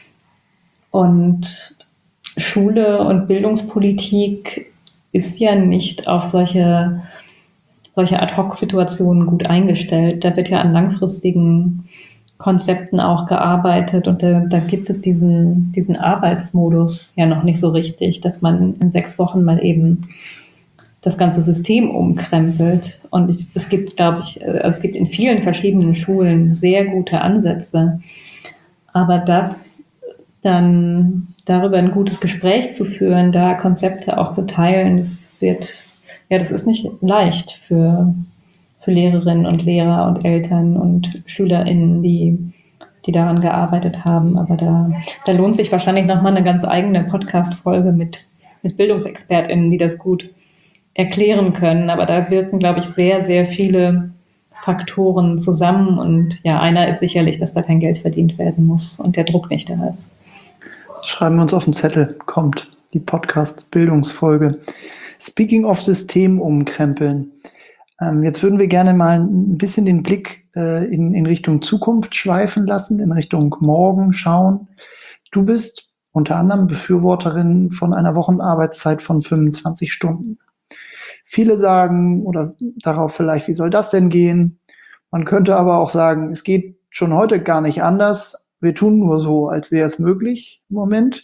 Und Schule und Bildungspolitik ist ja nicht auf solche, solche Ad-hoc-Situationen gut eingestellt. Da wird ja an langfristigen Konzepten auch gearbeitet und da, da gibt es diesen, diesen Arbeitsmodus ja noch nicht so richtig, dass man in sechs Wochen mal eben das ganze System umkrempelt. Und ich, es gibt, glaube ich, es gibt in vielen verschiedenen Schulen sehr gute Ansätze. Aber das dann darüber ein gutes Gespräch zu führen, da Konzepte auch zu teilen, das wird, ja, das ist nicht leicht für, für Lehrerinnen und Lehrer und Eltern und SchülerInnen, die, die daran gearbeitet haben. Aber da, da lohnt sich wahrscheinlich nochmal eine ganz eigene Podcast-Folge mit, mit BildungsexpertInnen, die das gut erklären können. Aber da wirken, glaube ich, sehr, sehr viele Faktoren zusammen. Und ja, einer ist sicherlich, dass da kein Geld verdient werden muss und der Druck nicht da ist. Schreiben wir uns auf den Zettel, kommt die Podcast-Bildungsfolge. Speaking of System umkrempeln. Ähm, jetzt würden wir gerne mal ein bisschen den Blick äh, in, in Richtung Zukunft schweifen lassen, in Richtung Morgen schauen. Du bist unter anderem Befürworterin von einer Wochenarbeitszeit von fünfundzwanzig Stunden. Viele sagen, oder darauf vielleicht, wie soll das denn gehen? Man könnte aber auch sagen, es geht schon heute gar nicht anders. Wir tun nur so, als wäre es möglich im Moment.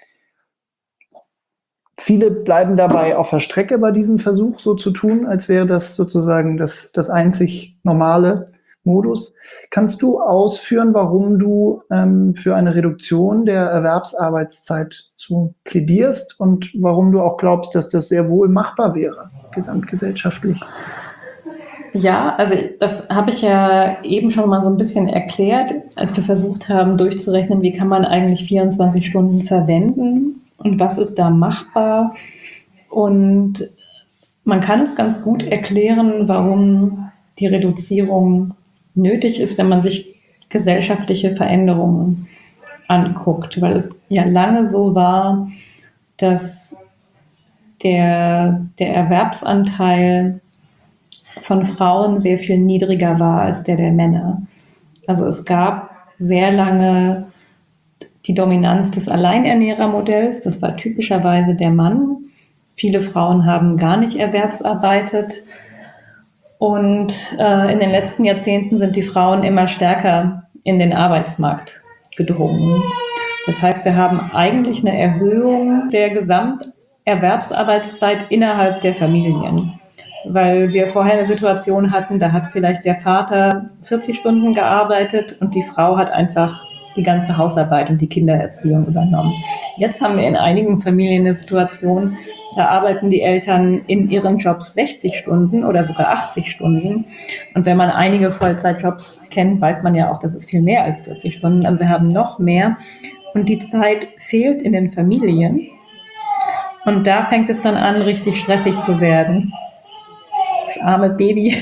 Viele bleiben dabei auf der Strecke bei diesem Versuch, so zu tun, als wäre das sozusagen das, das einzig normale Modus. Kannst du ausführen, warum du ähm, für eine Reduktion der Erwerbsarbeitszeit so plädierst und warum du auch glaubst, dass das sehr wohl machbar wäre, gesamtgesellschaftlich? Ja, also das habe ich ja eben schon mal so ein bisschen erklärt, als wir versucht haben durchzurechnen, wie kann man eigentlich vierundzwanzig Stunden verwenden und was ist da machbar. Und man kann es ganz gut erklären, warum die Reduzierung nötig ist, wenn man sich gesellschaftliche Veränderungen anguckt, weil es ja lange so war, dass der, der Erwerbsanteil von Frauen sehr viel niedriger war als der der Männer. Also es gab sehr lange die Dominanz des Alleinernährermodells, das war typischerweise der Mann. Viele Frauen haben gar nicht erwerbsarbeitet und äh, in den letzten Jahrzehnten sind die Frauen immer stärker in den Arbeitsmarkt gedrungen. Das heißt, wir haben eigentlich eine Erhöhung der Gesamterwerbsarbeitszeit innerhalb der Familien. Weil wir vorher eine Situation hatten, da hat vielleicht der Vater vierzig Stunden gearbeitet und die Frau hat einfach die ganze Hausarbeit und die Kindererziehung übernommen. Jetzt haben wir in einigen Familien eine Situation, da arbeiten die Eltern in ihren Jobs sechzig Stunden oder sogar achtzig Stunden. Und wenn man einige Vollzeitjobs kennt, weiß man ja auch, das ist viel mehr als vierzig Stunden. Also wir haben noch mehr und die Zeit fehlt in den Familien. Und da fängt es dann an, richtig stressig zu werden. Das arme Baby.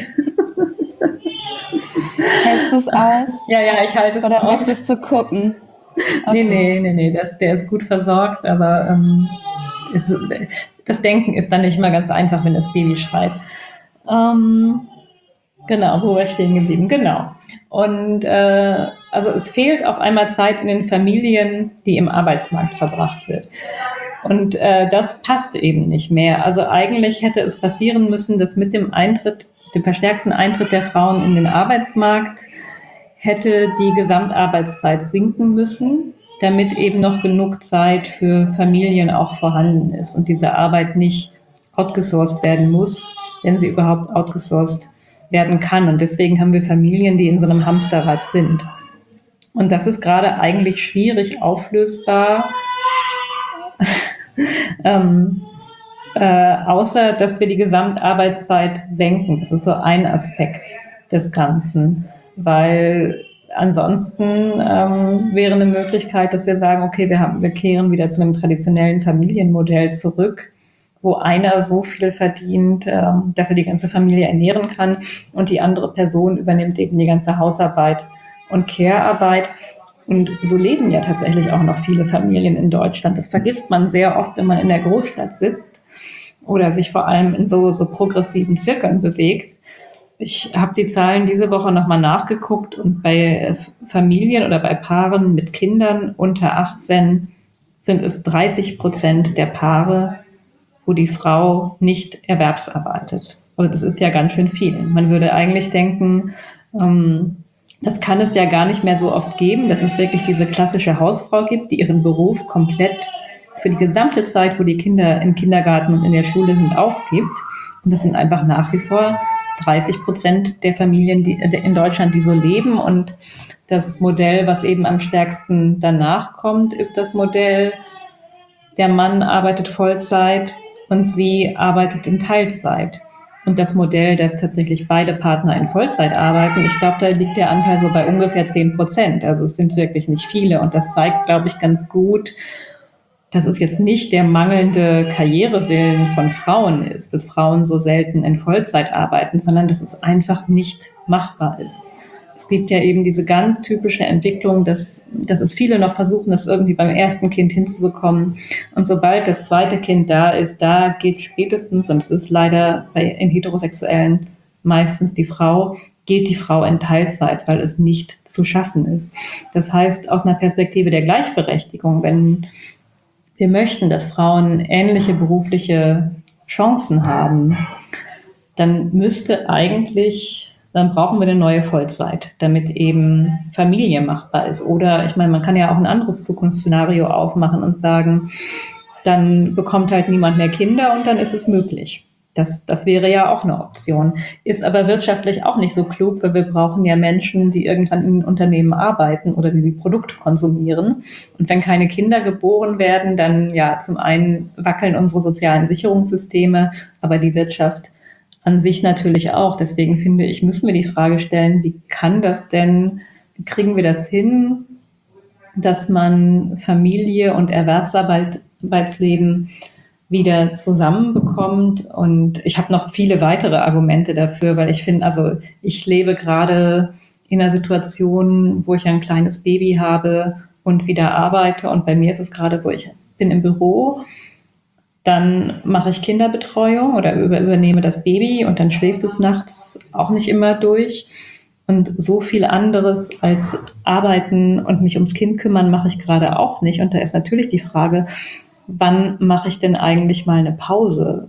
Hältst du es aus? Ja, ja, ich halte es Oder aus. möchtest du gucken? Okay. Nee, nee, nee, nee, das, der ist gut versorgt, aber ähm, es, das Denken ist dann nicht mal ganz einfach, wenn das Baby schreit. Ähm, genau, wo wir stehen geblieben, genau. Und äh, also es fehlt auf einmal Zeit in den Familien, die im Arbeitsmarkt verbracht wird. Und äh, das passt eben nicht mehr. Also eigentlich hätte es passieren müssen, dass mit dem Eintritt, dem verstärkten Eintritt der Frauen in den Arbeitsmarkt hätte die Gesamtarbeitszeit sinken müssen, damit eben noch genug Zeit für Familien auch vorhanden ist und diese Arbeit nicht outgesourced werden muss, wenn sie überhaupt outgesourced werden kann. Und deswegen haben wir Familien, die in so einem Hamsterrad sind. Und das ist gerade eigentlich schwierig auflösbar, ähm, äh, außer dass wir die Gesamtarbeitszeit senken. Das ist so ein Aspekt des Ganzen, weil ansonsten ähm, wäre eine Möglichkeit, dass wir sagen, okay, wir, haben, wir kehren wieder zu einem traditionellen Familienmodell zurück, wo einer so viel verdient, ähm, dass er die ganze Familie ernähren kann und die andere Person übernimmt eben die ganze Hausarbeit und Care-Arbeit. Und so leben ja tatsächlich auch noch viele Familien in Deutschland. Das vergisst man sehr oft, wenn man in der Großstadt sitzt oder sich vor allem in so, so progressiven Zirkeln bewegt. Ich habe die Zahlen diese Woche nochmal nachgeguckt und bei Familien oder bei Paaren mit Kindern unter achtzehn sind es dreißig Prozent der Paare, wo die Frau nicht erwerbsarbeitet. Und das ist ja ganz schön viel. Man würde eigentlich denken, ähm, das kann es ja gar nicht mehr so oft geben, dass es wirklich diese klassische Hausfrau gibt, die ihren Beruf komplett für die gesamte Zeit, wo die Kinder im Kindergarten und in der Schule sind, aufgibt. Und das sind einfach nach wie vor dreißig Prozent der Familien die, in Deutschland, die so leben. Und das Modell, was eben am stärksten danach kommt, ist das Modell, der Mann arbeitet Vollzeit und sie arbeitet in Teilzeit. Und das Modell, dass tatsächlich beide Partner in Vollzeit arbeiten, ich glaube, da liegt der Anteil so bei ungefähr zehn Prozent. Also es sind wirklich nicht viele. Und das zeigt, glaube ich, ganz gut, dass es jetzt nicht der mangelnde Karrierewillen von Frauen ist, dass Frauen so selten in Vollzeit arbeiten, sondern dass es einfach nicht machbar ist. Es gibt ja eben diese ganz typische Entwicklung, dass, dass es viele noch versuchen, das irgendwie beim ersten Kind hinzubekommen. Und sobald das zweite Kind da ist, da geht spätestens, und es ist leider bei in Heterosexuellen meistens die Frau, geht die Frau in Teilzeit, weil es nicht zu schaffen ist. Das heißt, aus einer Perspektive der Gleichberechtigung, wenn wir möchten, dass Frauen ähnliche berufliche Chancen haben, dann müsste eigentlich... dann brauchen wir eine neue Vollzeit, damit eben Familie machbar ist. Oder ich meine, man kann ja auch ein anderes Zukunftsszenario aufmachen und sagen, dann bekommt halt niemand mehr Kinder und dann ist es möglich. Das, das wäre ja auch eine Option. Ist aber wirtschaftlich auch nicht so klug, weil wir brauchen ja Menschen, die irgendwann in Unternehmen arbeiten oder die die Produkte konsumieren. Und wenn keine Kinder geboren werden, dann ja, zum einen wackeln unsere sozialen Sicherungssysteme, aber die Wirtschaft an sich natürlich auch. Deswegen finde ich, müssen wir die Frage stellen, wie kann das denn, wie kriegen wir das hin, dass man Familie und Erwerbsarbeitsleben wieder zusammenbekommt? Und ich habe noch viele weitere Argumente dafür, weil ich finde, also ich lebe gerade in einer Situation, wo ich ein kleines Baby habe und wieder arbeite. Und bei mir ist es gerade so, ich bin im Büro, dann mache ich Kinderbetreuung oder übernehme das Baby und dann schläft es nachts auch nicht immer durch. Und so viel anderes als arbeiten und mich ums Kind kümmern mache ich gerade auch nicht. Und da ist natürlich die Frage, wann mache ich denn eigentlich mal eine Pause?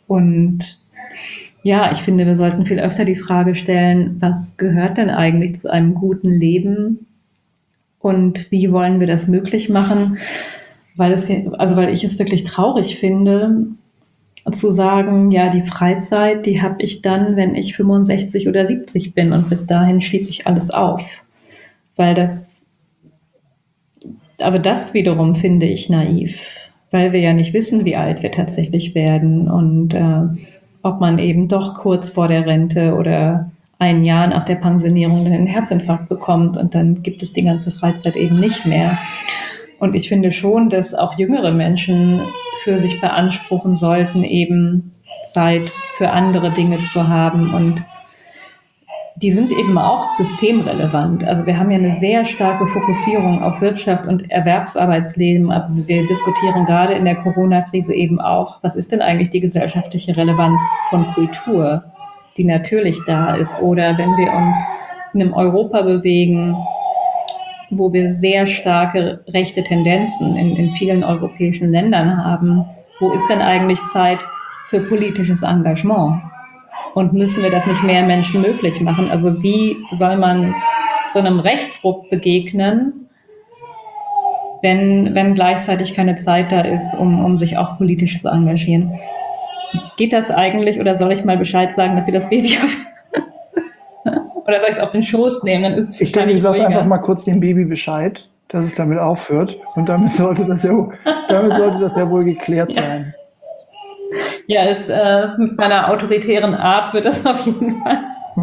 Und ja, ich finde, wir sollten viel öfter die Frage stellen, was gehört denn eigentlich zu einem guten Leben? Und wie wollen wir das möglich machen? Weil es, also weil ich es wirklich traurig finde, zu sagen, ja, die Freizeit, die habe ich dann, wenn ich fünfundsechzig oder siebzig bin und bis dahin schiebe ich alles auf. Weil das, also das wiederum finde ich naiv, weil wir ja nicht wissen, wie alt wir tatsächlich werden und äh, ob man eben doch kurz vor der Rente oder ein Jahr nach der Pensionierung einen Herzinfarkt bekommt und dann gibt es die ganze Freizeit eben nicht mehr. Und ich finde schon, dass auch jüngere Menschen für sich beanspruchen sollten, eben Zeit für andere Dinge zu haben. Und die sind eben auch systemrelevant. Also wir haben ja eine sehr starke Fokussierung auf Wirtschaft und Erwerbsarbeitsleben. Aber wir diskutieren gerade in der Corona-Krise eben auch, was ist denn eigentlich die gesellschaftliche Relevanz von Kultur, die natürlich da ist. Oder wenn wir uns in einem Europa bewegen, wo wir sehr starke rechte Tendenzen in, in vielen europäischen Ländern haben, wo ist denn eigentlich Zeit für politisches Engagement? Und müssen wir das nicht mehr Menschen möglich machen? Also wie soll man so einem Rechtsruck begegnen, wenn, wenn gleichzeitig keine Zeit da ist, um, um sich auch politisch zu engagieren? Geht das eigentlich oder soll ich mal Bescheid sagen, dass Sie das Baby auf oder soll ich es auf den Schoß nehmen? Dann ist es ich denke, ich sage einfach mal kurz dem Baby Bescheid, dass es damit aufhört. Und damit sollte das ja, damit sollte das ja wohl geklärt ja. sein. Ja, es, äh, mit meiner autoritären Art wird das auf jeden Fall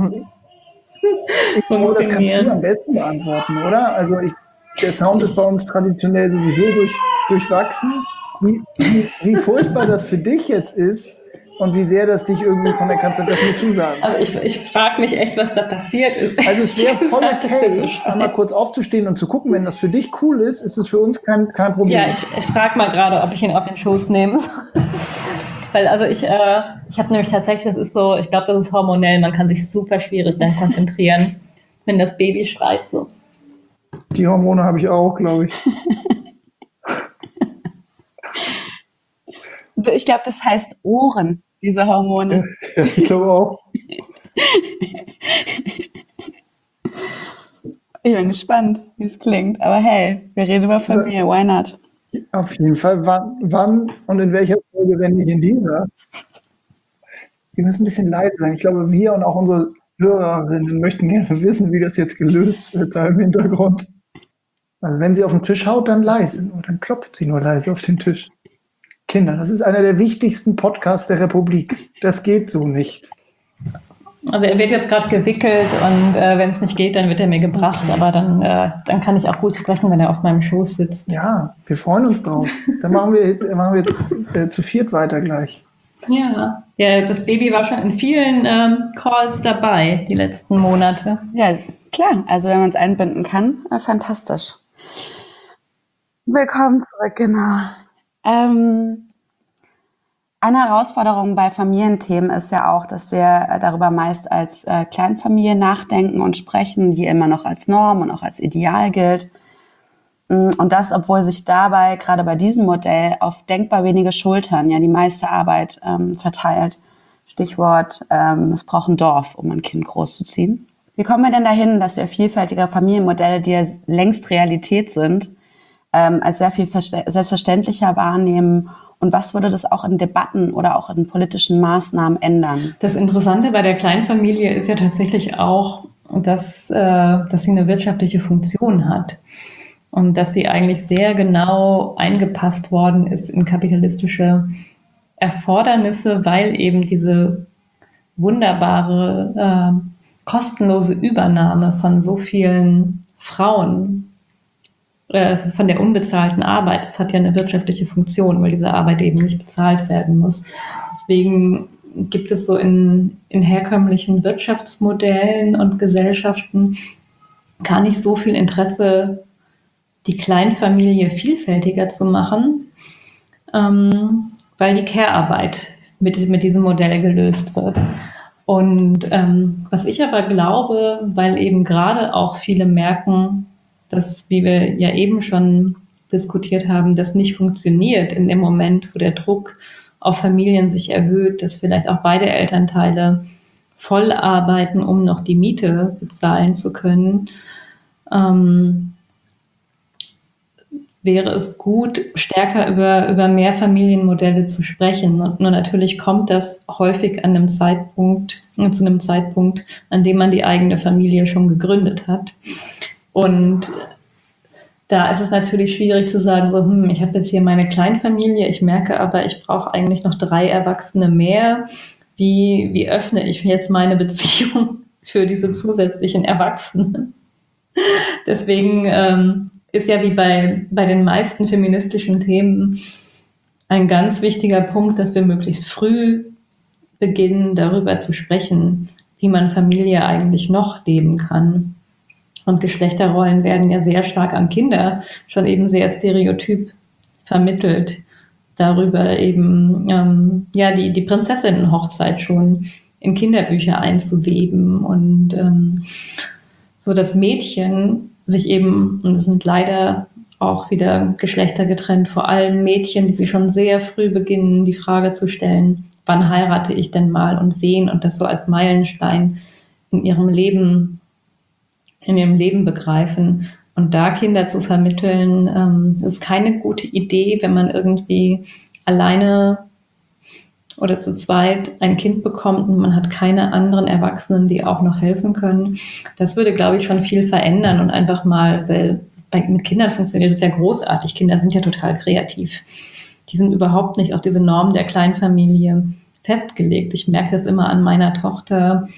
ich glaube, das kannst du am besten beantworten, oder? Also ich, der Sound ist bei uns traditionell sowieso durch, durchwachsen. Wie, wie, wie furchtbar das für dich jetzt ist, und wie sehr das dich irgendwie von der kannst du das nicht zusagen. Also ich, ich frage mich echt, was da passiert ist. Also es wäre voll okay, einmal kurz aufzustehen und zu gucken, wenn das für dich cool ist, ist es für uns kein, kein Problem. Ja, ich, ich frage mal gerade, ob ich ihn auf den Schoß nehme. Weil also ich, äh, ich habe nämlich tatsächlich, das ist so, ich glaube, das ist hormonell, man kann sich super schwierig dann konzentrieren, wenn das Baby schreit so. Die Hormone habe ich auch, glaube ich. Ich glaube, das heißt Ohren, diese Hormone. Ja, ich glaube auch. Ich bin gespannt, wie es klingt. Aber hey, wir reden über Familie, why not? Auf jeden Fall. Wann, wann und in welcher Folge, wenn nicht in dieser? Wir müssen ein bisschen leise sein. Ich glaube, wir und auch unsere Hörerinnen möchten gerne wissen, wie das jetzt gelöst wird da im Hintergrund. Also wenn sie auf den Tisch haut, dann leise. Nur dann klopft sie nur leise auf den Tisch. Kinder, das ist einer der wichtigsten Podcasts der Republik. Das geht so nicht. Also er wird jetzt gerade gewickelt und äh, wenn es nicht geht, dann wird er mir gebracht. Aber dann, äh, dann kann ich auch gut sprechen, wenn er auf meinem Schoß sitzt. Ja, wir freuen uns drauf. Dann machen wir, machen wir jetzt äh, zu viert weiter gleich. Ja. ja, das Baby war schon in vielen ähm, Calls dabei, die letzten Monate. Ja, klar. Also wenn man es einbinden kann, äh, fantastisch. Willkommen zurück, genau. Ähm, eine Herausforderung bei Familienthemen ist ja auch, dass wir darüber meist als äh, Kleinfamilie nachdenken und sprechen, die immer noch als Norm und auch als Ideal gilt. Und das, obwohl sich dabei gerade bei diesem Modell auf denkbar wenige Schultern ja die meiste Arbeit ähm, verteilt. Stichwort, ähm, es braucht ein Dorf, um ein Kind großzuziehen. Wie kommen wir denn dahin, dass wir vielfältige Familienmodelle, die ja längst Realität sind, ähm, als sehr viel verste- selbstverständlicher wahrnehmen? Und was würde das auch in Debatten oder auch in politischen Maßnahmen ändern? Das Interessante bei der Kleinfamilie ist ja tatsächlich auch, dass, äh, dass sie eine wirtschaftliche Funktion hat. Und dass sie eigentlich sehr genau eingepasst worden ist in kapitalistische Erfordernisse, weil eben diese wunderbare, äh, kostenlose Übernahme von so vielen Frauen, äh, von der unbezahlten Arbeit, das hat ja eine wirtschaftliche Funktion, weil diese Arbeit eben nicht bezahlt werden muss. Deswegen gibt es so in, in herkömmlichen Wirtschaftsmodellen und Gesellschaften gar nicht so viel Interesse, die Kleinfamilie vielfältiger zu machen, ähm, weil die Care-Arbeit mit, mit diesem Modell gelöst wird. Und ähm, was ich aber glaube, weil eben gerade auch viele merken, dass, wie wir ja eben schon diskutiert haben, das nicht funktioniert in dem Moment, wo der Druck auf Familien sich erhöht, dass vielleicht auch beide Elternteile voll arbeiten, um noch die Miete bezahlen zu können, ähm, wäre es gut, stärker über, über Mehrfamilienmodelle zu sprechen. Und nur natürlich kommt das häufig an einem Zeitpunkt, zu einem Zeitpunkt, an dem man die eigene Familie schon gegründet hat. Und da ist es natürlich schwierig zu sagen, so, hm, ich habe jetzt hier meine Kleinfamilie, ich merke aber, ich brauche eigentlich noch drei Erwachsene mehr. Wie, wie öffne ich jetzt meine Beziehung für diese zusätzlichen Erwachsenen? Deswegen ähm, ist ja wie bei, bei den meisten feministischen Themen ein ganz wichtiger Punkt, dass wir möglichst früh beginnen, darüber zu sprechen, wie man Familie eigentlich noch leben kann. Und Geschlechterrollen werden ja sehr stark an Kinder schon eben sehr stereotyp vermittelt, darüber eben ähm, ja die, die Prinzessinnenhochzeit schon in Kinderbücher einzuweben und ähm, so dass Mädchen sich eben, und es sind leider auch wieder geschlechtergetrennt, vor allem Mädchen, die sich schon sehr früh beginnen, die Frage zu stellen, wann heirate ich denn mal und wen, und das so als Meilenstein in ihrem Leben in ihrem Leben begreifen. Und da Kinder zu vermitteln, ähm, ist keine gute Idee, wenn man irgendwie alleine oder zu zweit ein Kind bekommt und man hat keine anderen Erwachsenen, die auch noch helfen können. Das würde, glaube ich, schon viel verändern und einfach mal, weil bei, mit Kindern funktioniert das ja großartig. Kinder sind ja total kreativ. Die sind überhaupt nicht auf diese Norm der Kleinfamilie festgelegt. Ich merke das immer an meiner Tochter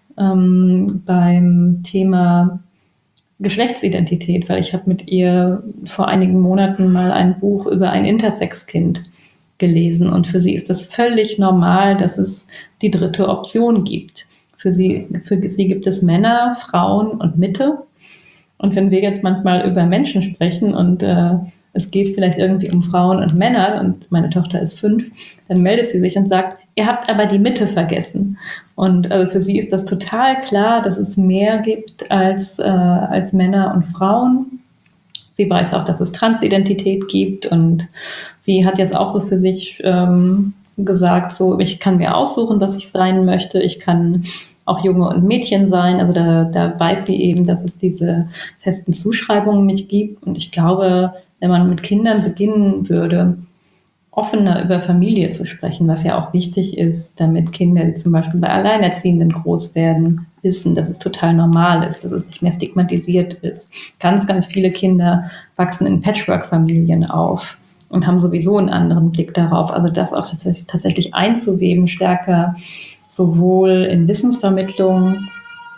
ähm, beim Thema Geschlechtsidentität, weil ich habe mit ihr vor einigen Monaten mal ein Buch über ein Intersex-Kind gelesen und für sie ist das völlig normal, dass es die dritte Option gibt. Für sie, für sie gibt es Männer, Frauen und Mitte. Und wenn wir jetzt manchmal über Menschen sprechen und äh, es geht vielleicht irgendwie um Frauen und Männer und meine Tochter ist fünf, dann meldet sie sich und sagt, ihr habt aber die Mitte vergessen. Und also für sie ist das total klar, dass es mehr gibt als, äh, als Männer und Frauen. Sie weiß auch, dass es Transidentität gibt und sie hat jetzt auch so für sich ähm, gesagt, so ich kann mir aussuchen, was ich sein möchte. Ich kann auch Junge und Mädchen sein. Also da, da weiß sie eben, dass es diese festen Zuschreibungen nicht gibt. Und ich glaube, wenn man mit Kindern beginnen würde, offener über Familie zu sprechen, was ja auch wichtig ist, damit Kinder, die zum Beispiel bei Alleinerziehenden groß werden, wissen, dass es total normal ist, dass es nicht mehr stigmatisiert ist. Ganz, ganz viele Kinder wachsen in Patchwork-Familien auf und haben sowieso einen anderen Blick darauf. Also das auch tatsächlich, tatsächlich einzuweben, stärker sowohl in Wissensvermittlung,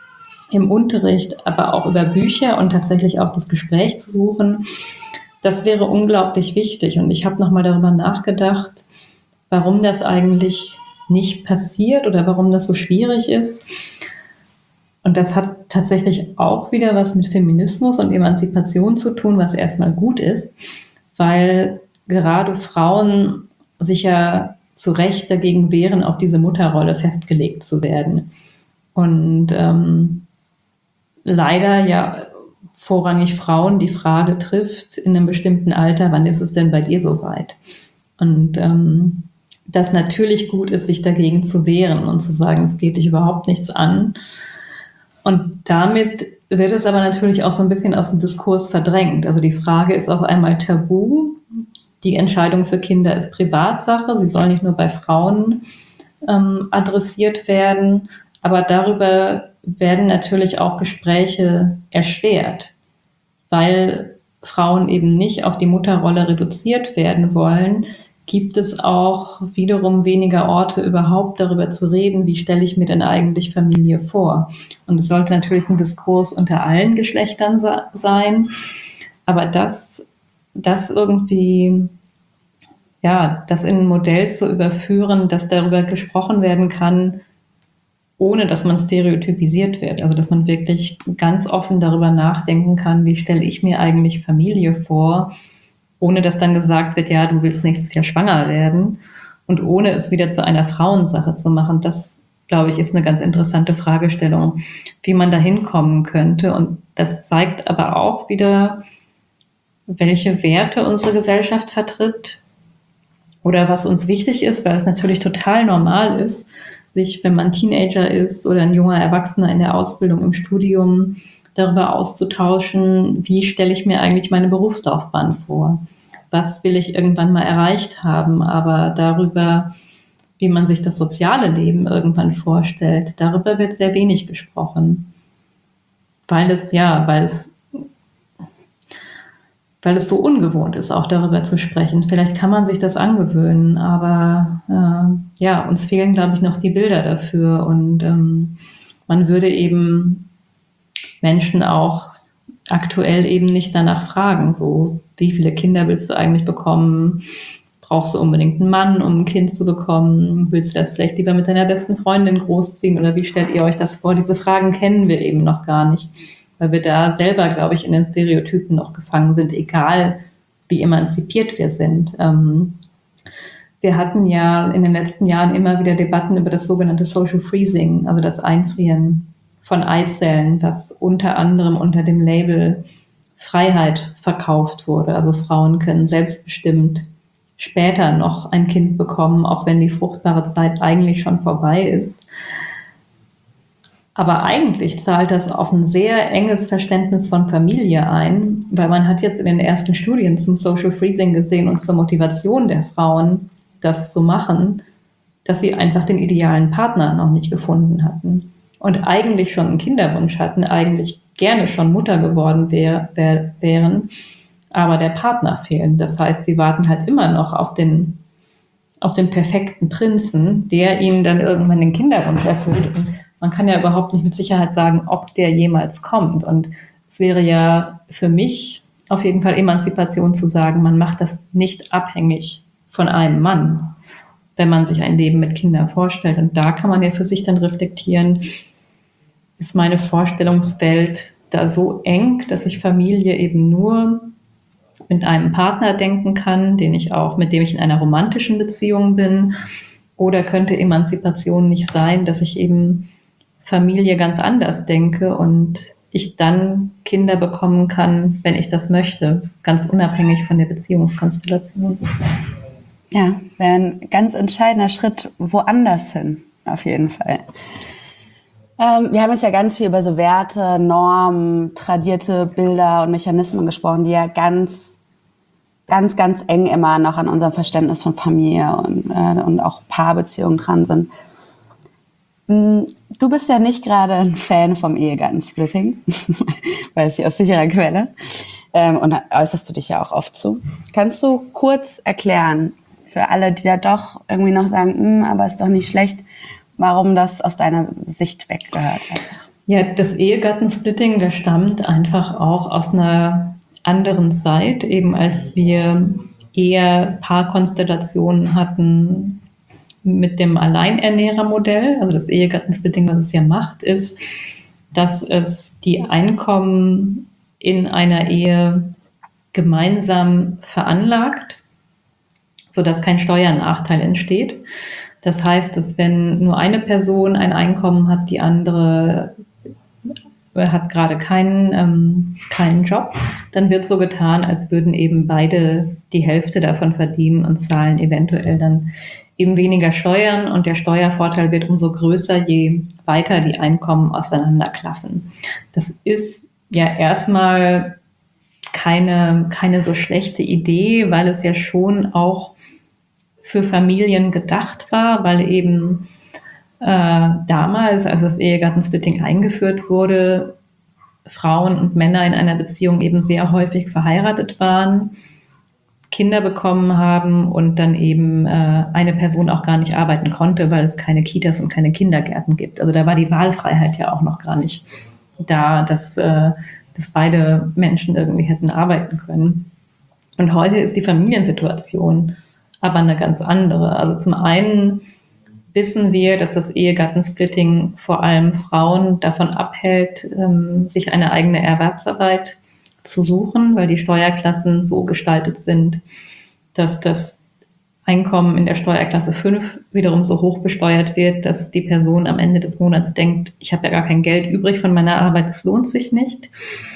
im Unterricht, aber auch über Bücher und tatsächlich auch das Gespräch zu suchen. Das wäre unglaublich wichtig. Und ich habe nochmal darüber nachgedacht, warum das eigentlich nicht passiert oder warum das so schwierig ist. Und das hat tatsächlich auch wieder was mit Feminismus und Emanzipation zu tun, was erstmal gut ist, weil gerade Frauen sich ja zu Recht dagegen wehren, auf diese Mutterrolle festgelegt zu werden. Und ähm, leider ja vorrangig Frauen die Frage trifft in einem bestimmten Alter, wann ist es denn bei dir soweit? Und ähm, das natürlich gut ist, sich dagegen zu wehren und zu sagen, es geht dich überhaupt nichts an. Und damit wird es aber natürlich auch so ein bisschen aus dem Diskurs verdrängt. Also die Frage ist auf einmal tabu. Die Entscheidung für Kinder ist Privatsache. Sie soll nicht nur bei Frauen ähm, adressiert werden, aber darüber werden natürlich auch Gespräche erschwert, weil Frauen eben nicht auf die Mutterrolle reduziert werden wollen, gibt es auch wiederum weniger Orte, überhaupt darüber zu reden, wie stelle ich mir denn eigentlich Familie vor. Und es sollte natürlich ein Diskurs unter allen Geschlechtern sein, aber das, das irgendwie, ja, das in ein Modell zu überführen, dass darüber gesprochen werden kann, ohne dass man stereotypisiert wird. Also dass man wirklich ganz offen darüber nachdenken kann, wie stelle ich mir eigentlich Familie vor, ohne dass dann gesagt wird, ja, du willst nächstes Jahr schwanger werden und ohne es wieder zu einer Frauensache zu machen. Das, glaube ich, ist eine ganz interessante Fragestellung, wie man da hinkommen könnte. Und das zeigt aber auch wieder, welche Werte unsere Gesellschaft vertritt oder was uns wichtig ist, weil es natürlich total normal ist, sich, wenn man Teenager ist oder ein junger Erwachsener in der Ausbildung, im Studium, darüber auszutauschen, wie stelle ich mir eigentlich meine Berufslaufbahn vor? Was will ich irgendwann mal erreicht haben? Aber darüber, wie man sich das soziale Leben irgendwann vorstellt, darüber wird sehr wenig gesprochen. Weil es, ja, weil es, weil es so ungewohnt ist, auch darüber zu sprechen. Vielleicht kann man sich das angewöhnen, aber äh, ja, uns fehlen, glaube ich, noch die Bilder dafür. Und ähm, man würde eben Menschen auch aktuell eben nicht danach fragen, so, wie viele Kinder willst du eigentlich bekommen? Brauchst du unbedingt einen Mann, um ein Kind zu bekommen? Willst du das vielleicht lieber mit deiner besten Freundin großziehen? Oder wie stellt ihr euch das vor? Diese Fragen kennen wir eben noch gar nicht, weil wir da selber, glaube ich, in den Stereotypen noch gefangen sind, egal wie emanzipiert wir sind. Ähm, wir hatten ja in den letzten Jahren immer wieder Debatten über das sogenannte Social Freezing, also das Einfrieren von Eizellen, was unter anderem unter dem Label Freiheit verkauft wurde. Also Frauen können selbstbestimmt später noch ein Kind bekommen, auch wenn die fruchtbare Zeit eigentlich schon vorbei ist. Aber eigentlich zahlt das auf ein sehr enges Verständnis von Familie ein, weil man hat jetzt in den ersten Studien zum Social Freezing gesehen und zur Motivation der Frauen, das zu machen, dass sie einfach den idealen Partner noch nicht gefunden hatten und eigentlich schon einen Kinderwunsch hatten, eigentlich gerne schon Mutter geworden wär, wär, wären, aber der Partner fehlt. Das heißt, sie warten halt immer noch auf den, auf den perfekten Prinzen, der ihnen dann irgendwann den Kinderwunsch erfüllt. Und man kann ja überhaupt nicht mit Sicherheit sagen, ob der jemals kommt. Und es wäre ja für mich auf jeden Fall Emanzipation zu sagen, man macht das nicht abhängig von einem Mann, wenn man sich ein Leben mit Kindern vorstellt. Und da kann man ja für sich dann reflektieren, ist meine Vorstellungswelt da so eng, dass ich Familie eben nur mit einem Partner denken kann, den ich auch, mit dem ich in einer romantischen Beziehung bin? Oder könnte Emanzipation nicht sein, dass ich eben Familie ganz anders denke und ich dann Kinder bekommen kann, wenn ich das möchte, ganz unabhängig von der Beziehungskonstellation? Ja, wäre ein ganz entscheidender Schritt woanders hin, auf jeden Fall. Ähm, wir haben jetzt ja ganz viel über so Werte, Normen, tradierte Bilder und Mechanismen gesprochen, die ja ganz, ganz, ganz eng immer noch an unserem Verständnis von Familie und, äh, und auch Paarbeziehungen dran sind. Du bist ja nicht gerade ein Fan vom Ehegattensplitting, weiß ich aus sicherer Quelle, ähm, und da äußerst du dich ja auch oft zu. Kannst du kurz erklären, für alle, die da doch irgendwie noch sagen, aber ist doch nicht schlecht, warum das aus deiner Sicht weggehört einfach? Ja, das Ehegattensplitting, das stammt einfach auch aus einer anderen Zeit, eben als wir eher Paarkonstellationen hatten mit dem Alleinernährermodell. Also das Ehegattensplitting, was es ja macht, ist, dass es die Einkommen in einer Ehe gemeinsam veranlagt, sodass kein Steuernachteil entsteht. Das heißt, dass wenn nur eine Person ein Einkommen hat, die andere hat gerade keinen, ähm, keinen Job, dann wird so getan, als würden eben beide die Hälfte davon verdienen und zahlen eventuell dann eben weniger Steuern, und der Steuervorteil wird umso größer, je weiter die Einkommen auseinanderklaffen. Das ist ja erstmal keine, keine so schlechte Idee, weil es ja schon auch für Familien gedacht war, weil eben äh, damals, als das Ehegattensplitting eingeführt wurde, Frauen und Männer in einer Beziehung eben sehr häufig verheiratet waren, Kinder bekommen haben und dann eben äh, eine Person auch gar nicht arbeiten konnte, weil es keine Kitas und keine Kindergärten gibt. Also da war die Wahlfreiheit ja auch noch gar nicht da, dass, äh, dass beide Menschen irgendwie hätten arbeiten können. Und heute ist die Familiensituation aber eine ganz andere. Also zum einen wissen wir, dass das Ehegattensplitting vor allem Frauen davon abhält, ähm, sich eine eigene Erwerbsarbeit zu suchen, weil die Steuerklassen so gestaltet sind, dass das Einkommen in der Steuerklasse fünf wiederum so hoch besteuert wird, dass die Person am Ende des Monats denkt, ich habe ja gar kein Geld übrig von meiner Arbeit, es lohnt sich nicht.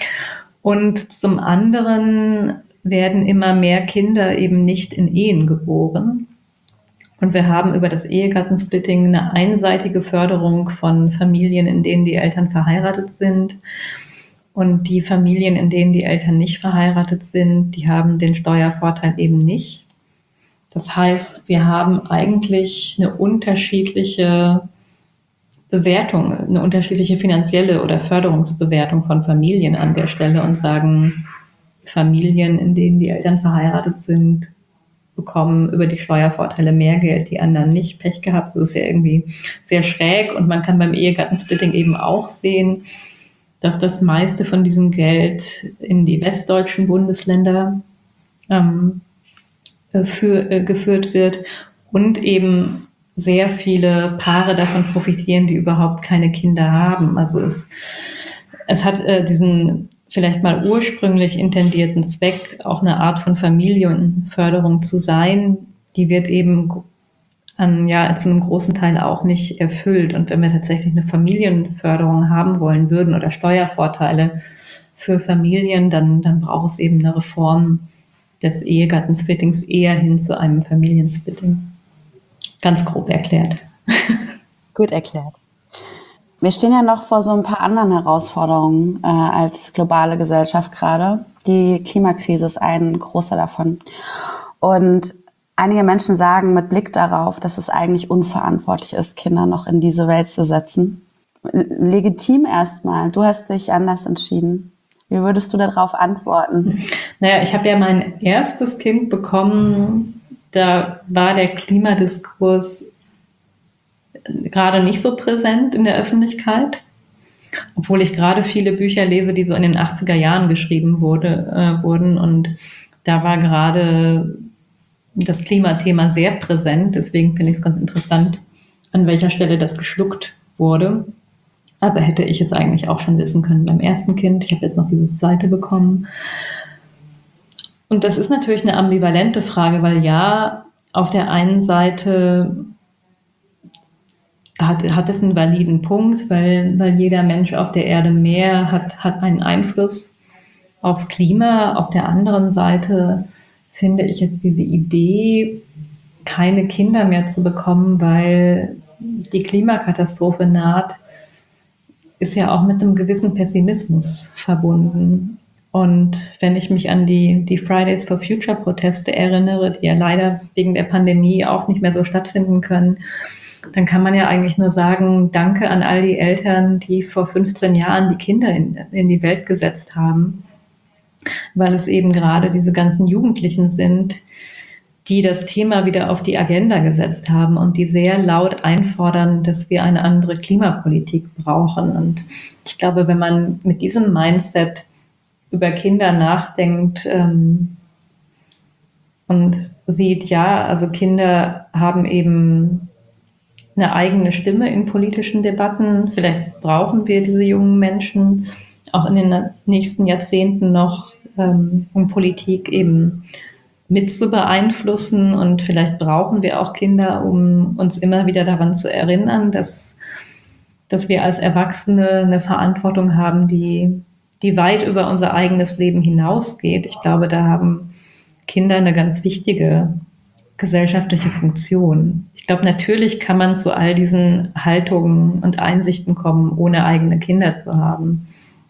Und zum anderen werden immer mehr Kinder eben nicht in Ehen geboren. Und wir haben über das Ehegattensplitting eine einseitige Förderung von Familien, in denen die Eltern verheiratet sind. Und die Familien, in denen die Eltern nicht verheiratet sind, die haben den Steuervorteil eben nicht. Das heißt, wir haben eigentlich eine unterschiedliche Bewertung, eine unterschiedliche finanzielle oder Förderungsbewertung von Familien an der Stelle und sagen, Familien, in denen die Eltern verheiratet sind, bekommen über die Steuervorteile mehr Geld, die anderen nicht. Pech gehabt, das ist ja irgendwie sehr schräg und man kann beim Ehegattensplitting eben auch sehen, dass das meiste von diesem Geld in die westdeutschen Bundesländer ähm, für, äh, geführt wird und eben sehr viele Paare davon profitieren, die überhaupt keine Kinder haben. Also es, es hat äh, diesen vielleicht mal ursprünglich intendierten Zweck, auch eine Art von Familienförderung zu sein, die wird eben an, ja, zu einem großen Teil auch nicht erfüllt. Und wenn wir tatsächlich eine Familienförderung haben wollen würden oder Steuervorteile für Familien, dann, dann braucht es eben eine Reform des Ehegattensplittings eher hin zu einem Familiensplitting. Ganz grob erklärt. Gut erklärt. Wir stehen ja noch vor so ein paar anderen Herausforderungen äh, als globale Gesellschaft gerade. Die Klimakrise ist ein großer davon. Und einige Menschen sagen mit Blick darauf, dass es eigentlich unverantwortlich ist, Kinder noch in diese Welt zu setzen. Legitim erstmal. Du hast dich anders entschieden. Wie würdest du darauf antworten? Naja, ich habe ja mein erstes Kind bekommen. Da war der Klimadiskurs gerade nicht so präsent in der Öffentlichkeit, obwohl ich gerade viele Bücher lese, die so in den achtziger Jahren geschrieben wurde, äh, wurden. Und da war gerade das Klimathema sehr präsent. Deswegen finde ich es ganz interessant, an welcher Stelle das geschluckt wurde. Also hätte ich es eigentlich auch schon wissen können beim ersten Kind. Ich habe jetzt noch dieses zweite bekommen. Und das ist natürlich eine ambivalente Frage, weil ja, auf der einen Seite hat, hat es einen validen Punkt, weil, weil jeder Mensch auf der Erde mehr hat, hat einen Einfluss aufs Klima. Auf der anderen Seite finde ich jetzt diese Idee, keine Kinder mehr zu bekommen, weil die Klimakatastrophe naht, ist ja auch mit einem gewissen Pessimismus verbunden. Und wenn ich mich an die, die Fridays for Future Proteste erinnere, die ja leider wegen der Pandemie auch nicht mehr so stattfinden können, dann kann man ja eigentlich nur sagen, danke an all die Eltern, die vor fünfzehn Jahren die Kinder in, in die Welt gesetzt haben, weil es eben gerade diese ganzen Jugendlichen sind, die das Thema wieder auf die Agenda gesetzt haben und die sehr laut einfordern, dass wir eine andere Klimapolitik brauchen. Und ich glaube, wenn man mit diesem Mindset über Kinder nachdenkt ähm, und sieht, ja, also Kinder haben eben eine eigene Stimme in politischen Debatten. Vielleicht brauchen wir diese jungen Menschen auch in den nächsten Jahrzehnten noch, ähm, um Politik eben mit zu beeinflussen. Und vielleicht brauchen wir auch Kinder, um uns immer wieder daran zu erinnern, dass, dass wir als Erwachsene eine Verantwortung haben, die, die weit über unser eigenes Leben hinausgeht. Ich glaube, da haben Kinder eine ganz wichtige gesellschaftliche Funktion. Ich glaube, natürlich kann man zu all diesen Haltungen und Einsichten kommen, ohne eigene Kinder zu haben.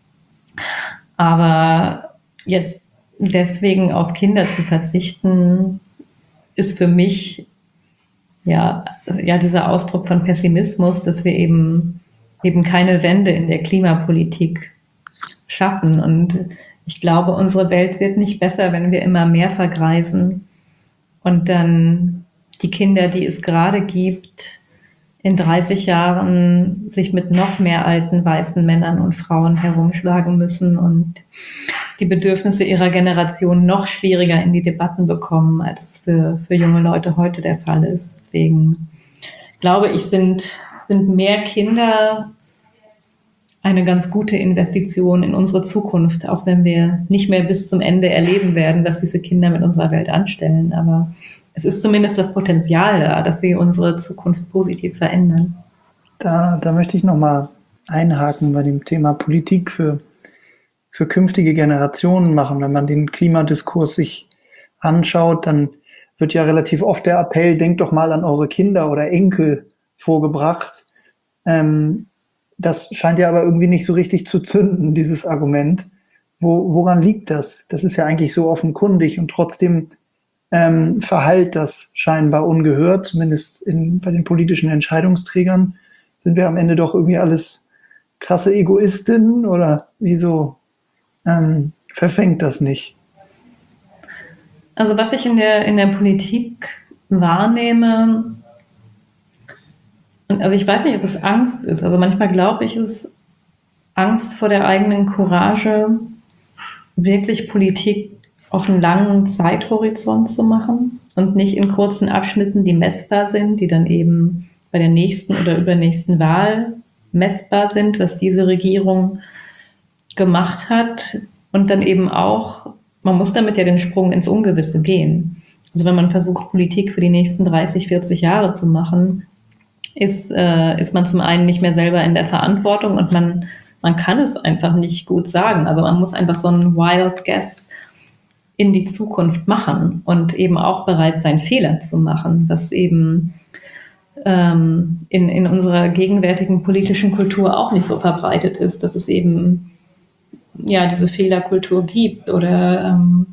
Aber jetzt deswegen auf Kinder zu verzichten, ist für mich ja, ja dieser Ausdruck von Pessimismus, dass wir eben, eben keine Wende in der Klimapolitik schaffen. Und ich glaube, unsere Welt wird nicht besser, wenn wir immer mehr vergreisen und dann die Kinder, die es gerade gibt, in dreißig Jahren sich mit noch mehr alten weißen Männern und Frauen herumschlagen müssen und die Bedürfnisse ihrer Generation noch schwieriger in die Debatten bekommen, als es für, für junge Leute heute der Fall ist. Deswegen glaube ich, sind, sind mehr Kinder eine ganz gute Investition in unsere Zukunft, auch wenn wir nicht mehr bis zum Ende erleben werden, was diese Kinder mit unserer Welt anstellen. Aber es ist zumindest das Potenzial da, dass sie unsere Zukunft positiv verändern. Da, da möchte ich nochmal einhaken bei dem Thema Politik für, für künftige Generationen machen. Wenn man den Klimadiskurs sich anschaut, dann wird ja relativ oft der Appell, denkt doch mal an eure Kinder oder Enkel vorgebracht. Ähm, das scheint ja aber irgendwie nicht so richtig zu zünden, dieses Argument. Wo, woran liegt das? Das ist ja eigentlich so offenkundig und trotzdem ähm, verhallt das scheinbar ungehört, zumindest in, bei den politischen Entscheidungsträgern. Sind wir am Ende doch irgendwie alles krasse Egoistinnen oder wieso ähm, verfängt das nicht? Also was ich in der, in der Politik wahrnehme, und also ich weiß nicht, ob es Angst ist, also manchmal glaube ich, es ist Angst vor der eigenen Courage, wirklich Politik auf einen langen Zeithorizont zu machen und nicht in kurzen Abschnitten, die messbar sind, die dann eben bei der nächsten oder übernächsten Wahl messbar sind, was diese Regierung gemacht hat. Und dann eben auch, man muss damit ja den Sprung ins Ungewisse gehen. Also wenn man versucht, Politik für die nächsten dreißig, vierzig Jahre zu machen, ist, äh, ist man zum einen nicht mehr selber in der Verantwortung und man, man kann es einfach nicht gut sagen. Also man muss einfach so einen Wild Guess in die Zukunft machen und eben auch bereit sein, Fehler zu machen, was eben ähm, in, in unserer gegenwärtigen politischen Kultur auch nicht so verbreitet ist, dass es eben ja diese Fehlerkultur gibt oder ähm,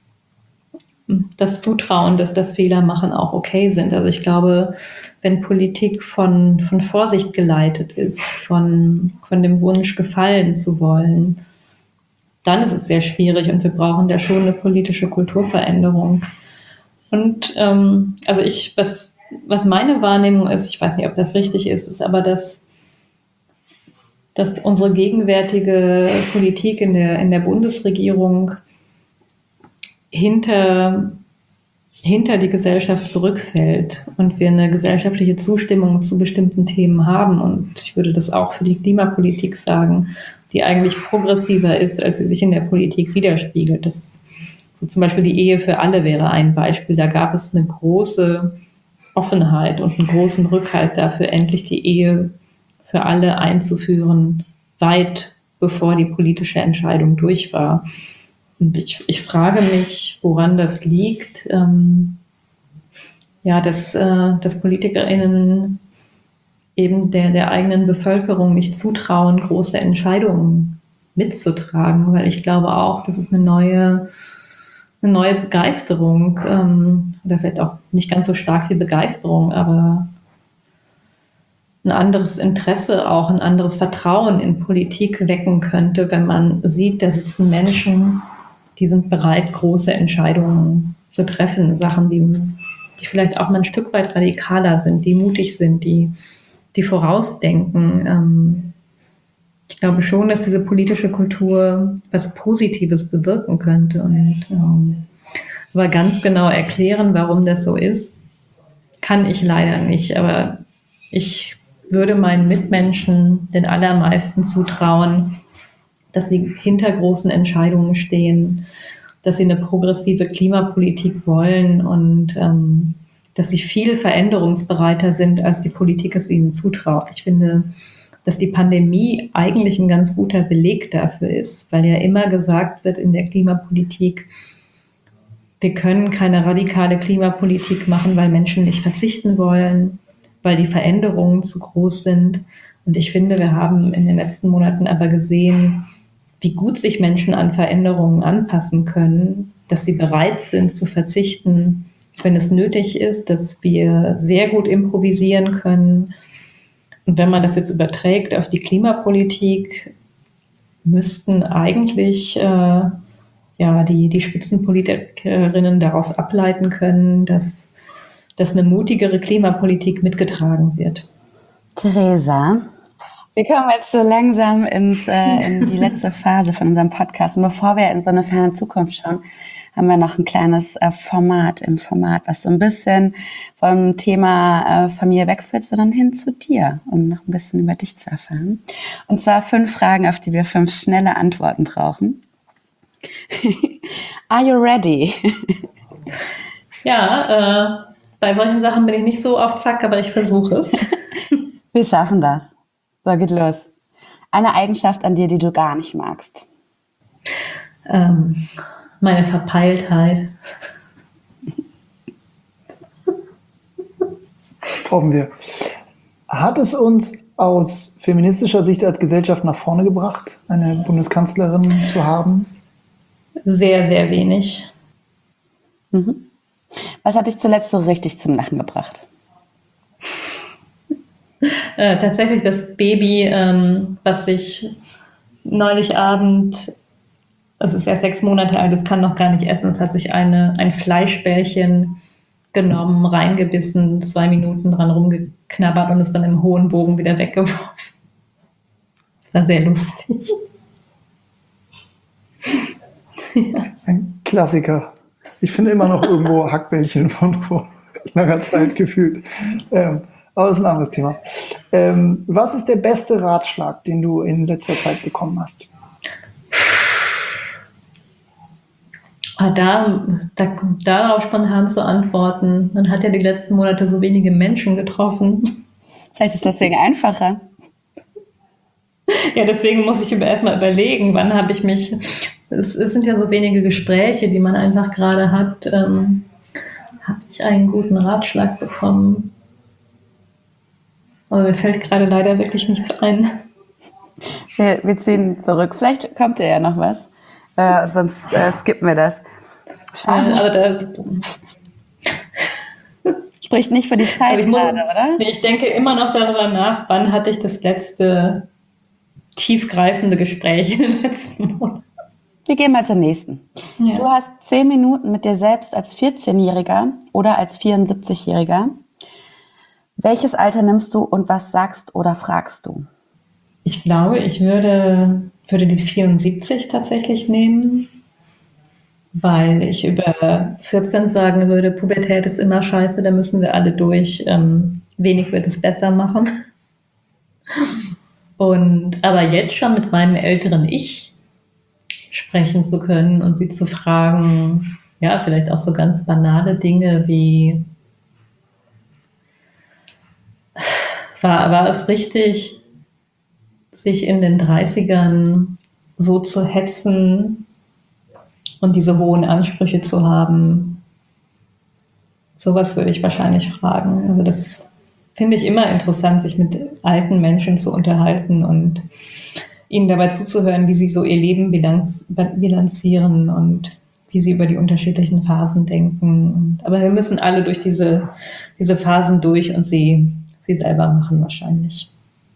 das Zutrauen, dass das Fehler machen auch okay sind. Also ich glaube, wenn Politik von, von Vorsicht geleitet ist, von, von dem Wunsch, gefallen zu wollen, dann ist es sehr schwierig und wir brauchen da schon eine politische Kulturveränderung. Und ähm, also ich, was, was meine Wahrnehmung ist, ich weiß nicht, ob das richtig ist, ist aber, dass, dass unsere gegenwärtige Politik in der, in der Bundesregierung hinter, hinter die Gesellschaft zurückfällt und wir eine gesellschaftliche Zustimmung zu bestimmten Themen haben. Und ich würde das auch für die Klimapolitik sagen, die eigentlich progressiver ist, als sie sich in der Politik widerspiegelt. Das, so zum Beispiel die Ehe für alle wäre ein Beispiel. Da gab es eine große Offenheit und einen großen Rückhalt dafür, endlich die Ehe für alle einzuführen, weit bevor die politische Entscheidung durch war. Und ich, ich frage mich, woran das liegt, ähm, ja, dass, äh, dass PolitikerInnen eben der, der eigenen Bevölkerung nicht zutrauen, große Entscheidungen mitzutragen, weil ich glaube auch, dass es eine neue, eine neue Begeisterung, ähm, oder vielleicht auch nicht ganz so stark wie Begeisterung, aber ein anderes Interesse, auch ein anderes Vertrauen in Politik wecken könnte, wenn man sieht, da sitzen Menschen, die sind bereit, große Entscheidungen zu treffen, Sachen, die, die vielleicht auch mal ein Stück weit radikaler sind, die mutig sind, die, die vorausdenken. Ähm, ich glaube schon, dass diese politische Kultur was Positives bewirken könnte. Und ähm, aber ganz genau erklären, warum das so ist, kann ich leider nicht. Aber ich würde meinen Mitmenschen den allermeisten zutrauen, dass sie hinter großen Entscheidungen stehen, dass sie eine progressive Klimapolitik wollen und ähm, dass sie viel veränderungsbereiter sind, als die Politik es ihnen zutraut. Ich finde, dass die Pandemie eigentlich ein ganz guter Beleg dafür ist, weil ja immer gesagt wird in der Klimapolitik, wir können keine radikale Klimapolitik machen, weil Menschen nicht verzichten wollen, weil die Veränderungen zu groß sind. Und ich finde, wir haben in den letzten Monaten aber gesehen, wie gut sich Menschen an Veränderungen anpassen können, dass sie bereit sind zu verzichten, wenn es nötig ist, dass wir sehr gut improvisieren können. Und wenn man das jetzt überträgt auf die Klimapolitik, müssten eigentlich äh, ja, die, die Spitzenpolitikerinnen daraus ableiten können, dass, dass eine mutigere Klimapolitik mitgetragen wird. Theresa, wir kommen jetzt so langsam ins, äh, in die letzte Phase von unserem Podcast. Und bevor wir in so eine ferne Zukunft schauen, haben wir noch ein kleines äh, Format im Format, was so ein bisschen vom Thema äh, Familie wegführt, sondern hin zu dir, um noch ein bisschen über dich zu erfahren. Und zwar fünf Fragen, auf die wir fünf schnelle Antworten brauchen. Are you ready? Ja, äh, bei solchen Sachen bin ich nicht so auf Zack, aber ich versuche es. Wir schaffen das. So, geht los. Eine Eigenschaft an dir, die du gar nicht magst. Ähm, meine Verpeiltheit. Hoffen wir. Hat es uns aus feministischer Sicht als Gesellschaft nach vorne gebracht, eine Bundeskanzlerin zu haben? Sehr, sehr wenig. Mhm. Was hat dich zuletzt so richtig zum Lachen gebracht? Äh, tatsächlich das Baby, ähm, was sich neulich Abend, es ist erst sechs Monate alt, es kann noch gar nicht essen, es hat sich eine, ein Fleischbällchen genommen, reingebissen, zwei Minuten dran rumgeknabbert und es dann im hohen Bogen wieder weggeworfen. Das war sehr lustig. Ja. Ein Klassiker. Ich finde immer noch irgendwo Hackbällchen von vor langer Zeit gefühlt. Ähm, aber das ist ein anderes Thema. Ähm, was ist der beste Ratschlag, den du in letzter Zeit bekommen hast? Da, da, darauf spontan zu antworten, man hat ja die letzten Monate so wenige Menschen getroffen. Vielleicht ist das deswegen einfacher. Ja, deswegen muss ich erstmal überlegen, wann habe ich mich, es, es sind ja so wenige Gespräche, die man einfach gerade hat, ähm, habe ich einen guten Ratschlag bekommen. Aber mir fällt gerade leider wirklich nichts ein. Wir, wir ziehen zurück. Vielleicht kommt ja noch was. Äh, sonst äh, skippen wir das. Schade. Ja, also da, Spricht nicht für die Zeit ich muss, gerade, oder? Nee, ich denke immer noch darüber nach, wann hatte ich das letzte tiefgreifende Gespräch in den letzten Monaten. Wir gehen mal zur nächsten. Ja. Du hast zehn Minuten mit dir selbst als vierzehnjähriger oder als vierundsiebzigjähriger. Welches Alter nimmst du und was sagst oder fragst du? Ich glaube, ich würde, würde die vierundsiebzig tatsächlich nehmen, weil ich über vierzehn sagen würde, Pubertät ist immer scheiße, da müssen wir alle durch, ähm, wenig wird es besser machen. Und aber jetzt schon mit meinem älteren Ich sprechen zu können und sie zu fragen, ja, vielleicht auch so ganz banale Dinge wie, war, war es richtig, sich in den dreißigern so zu hetzen und diese hohen Ansprüche zu haben? Sowas würde ich wahrscheinlich fragen. Also das finde ich immer interessant, sich mit alten Menschen zu unterhalten und ihnen dabei zuzuhören, wie sie so ihr Leben bilanz, bilanzieren und wie sie über die unterschiedlichen Phasen denken. Aber wir müssen alle durch diese, diese Phasen durch und sie, sie selber machen wahrscheinlich.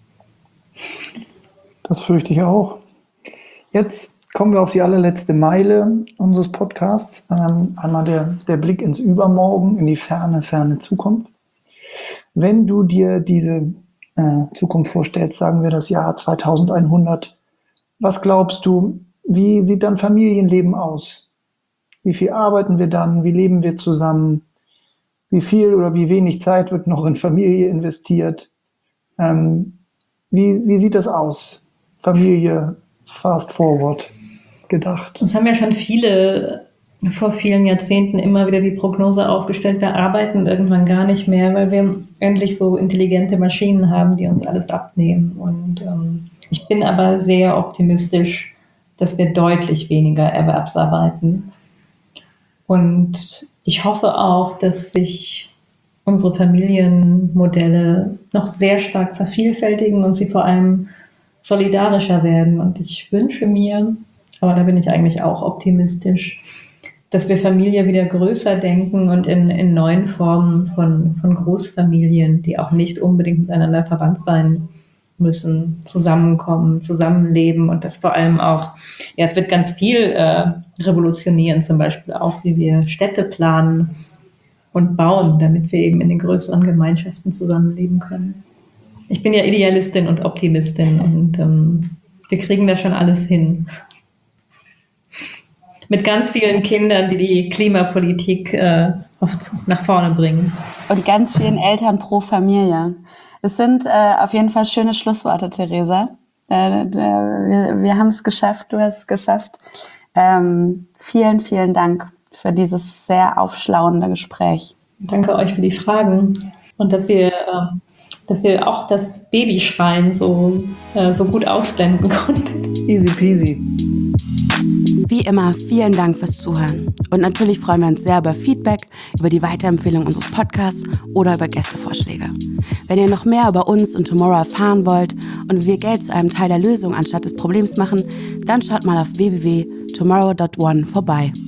Das fürchte ich auch. Jetzt kommen wir auf die allerletzte Meile unseres Podcasts. Ähm, einmal der, der Blick ins Übermorgen, in die ferne, ferne Zukunft. Wenn du dir diese äh, Zukunft vorstellst, sagen wir das Jahr zweitausendeinhundert, was glaubst du, wie sieht dann Familienleben aus? Wie viel arbeiten wir dann? Wie leben wir zusammen? Wie viel oder wie wenig Zeit wird noch in Familie investiert? Ähm, wie, wie sieht das aus? Familie fast forward gedacht. Das haben ja schon viele vor vielen Jahrzehnten immer wieder die Prognose aufgestellt, wir arbeiten irgendwann gar nicht mehr, weil wir endlich so intelligente Maschinen haben, die uns alles abnehmen. Und ähm, ich bin aber sehr optimistisch, dass wir deutlich weniger Erwerbsarbeiten. Und ich hoffe auch, dass sich unsere Familienmodelle noch sehr stark vervielfältigen und sie vor allem solidarischer werden. Und ich wünsche mir, aber da bin ich eigentlich auch optimistisch, dass wir Familie wieder größer denken und in, in neuen Formen von, von Großfamilien, die auch nicht unbedingt miteinander verwandt sein müssen, zusammenkommen, zusammenleben und das vor allem auch, ja, es wird ganz viel äh, revolutionieren, zum Beispiel auch, wie wir Städte planen und bauen, damit wir eben in den größeren Gemeinschaften zusammenleben können. Ich bin ja Idealistin und Optimistin und ähm, wir kriegen das schon alles hin. Mit ganz vielen Kindern, die die Klimapolitik äh, oft nach vorne bringen. Und ganz vielen Eltern pro Familie. Es sind äh, auf jeden Fall schöne Schlussworte, Theresa. Äh, wir wir haben es geschafft, du hast es geschafft. Ähm, vielen, vielen Dank für dieses sehr aufschlauende Gespräch. Danke euch für die Fragen und dass ihr, äh, dass ihr auch das Babyschreien so, äh, so gut ausblenden konntet. Easy peasy. Wie immer, vielen Dank fürs Zuhören. Und natürlich freuen wir uns sehr über Feedback, über die Weiterempfehlung unseres Podcasts oder über Gästevorschläge. Wenn ihr noch mehr über uns und Tomorrow erfahren wollt und wie wir Geld zu einem Teil der Lösung anstatt des Problems machen, dann schaut mal auf w w w punkt tomorrow punkt one vorbei.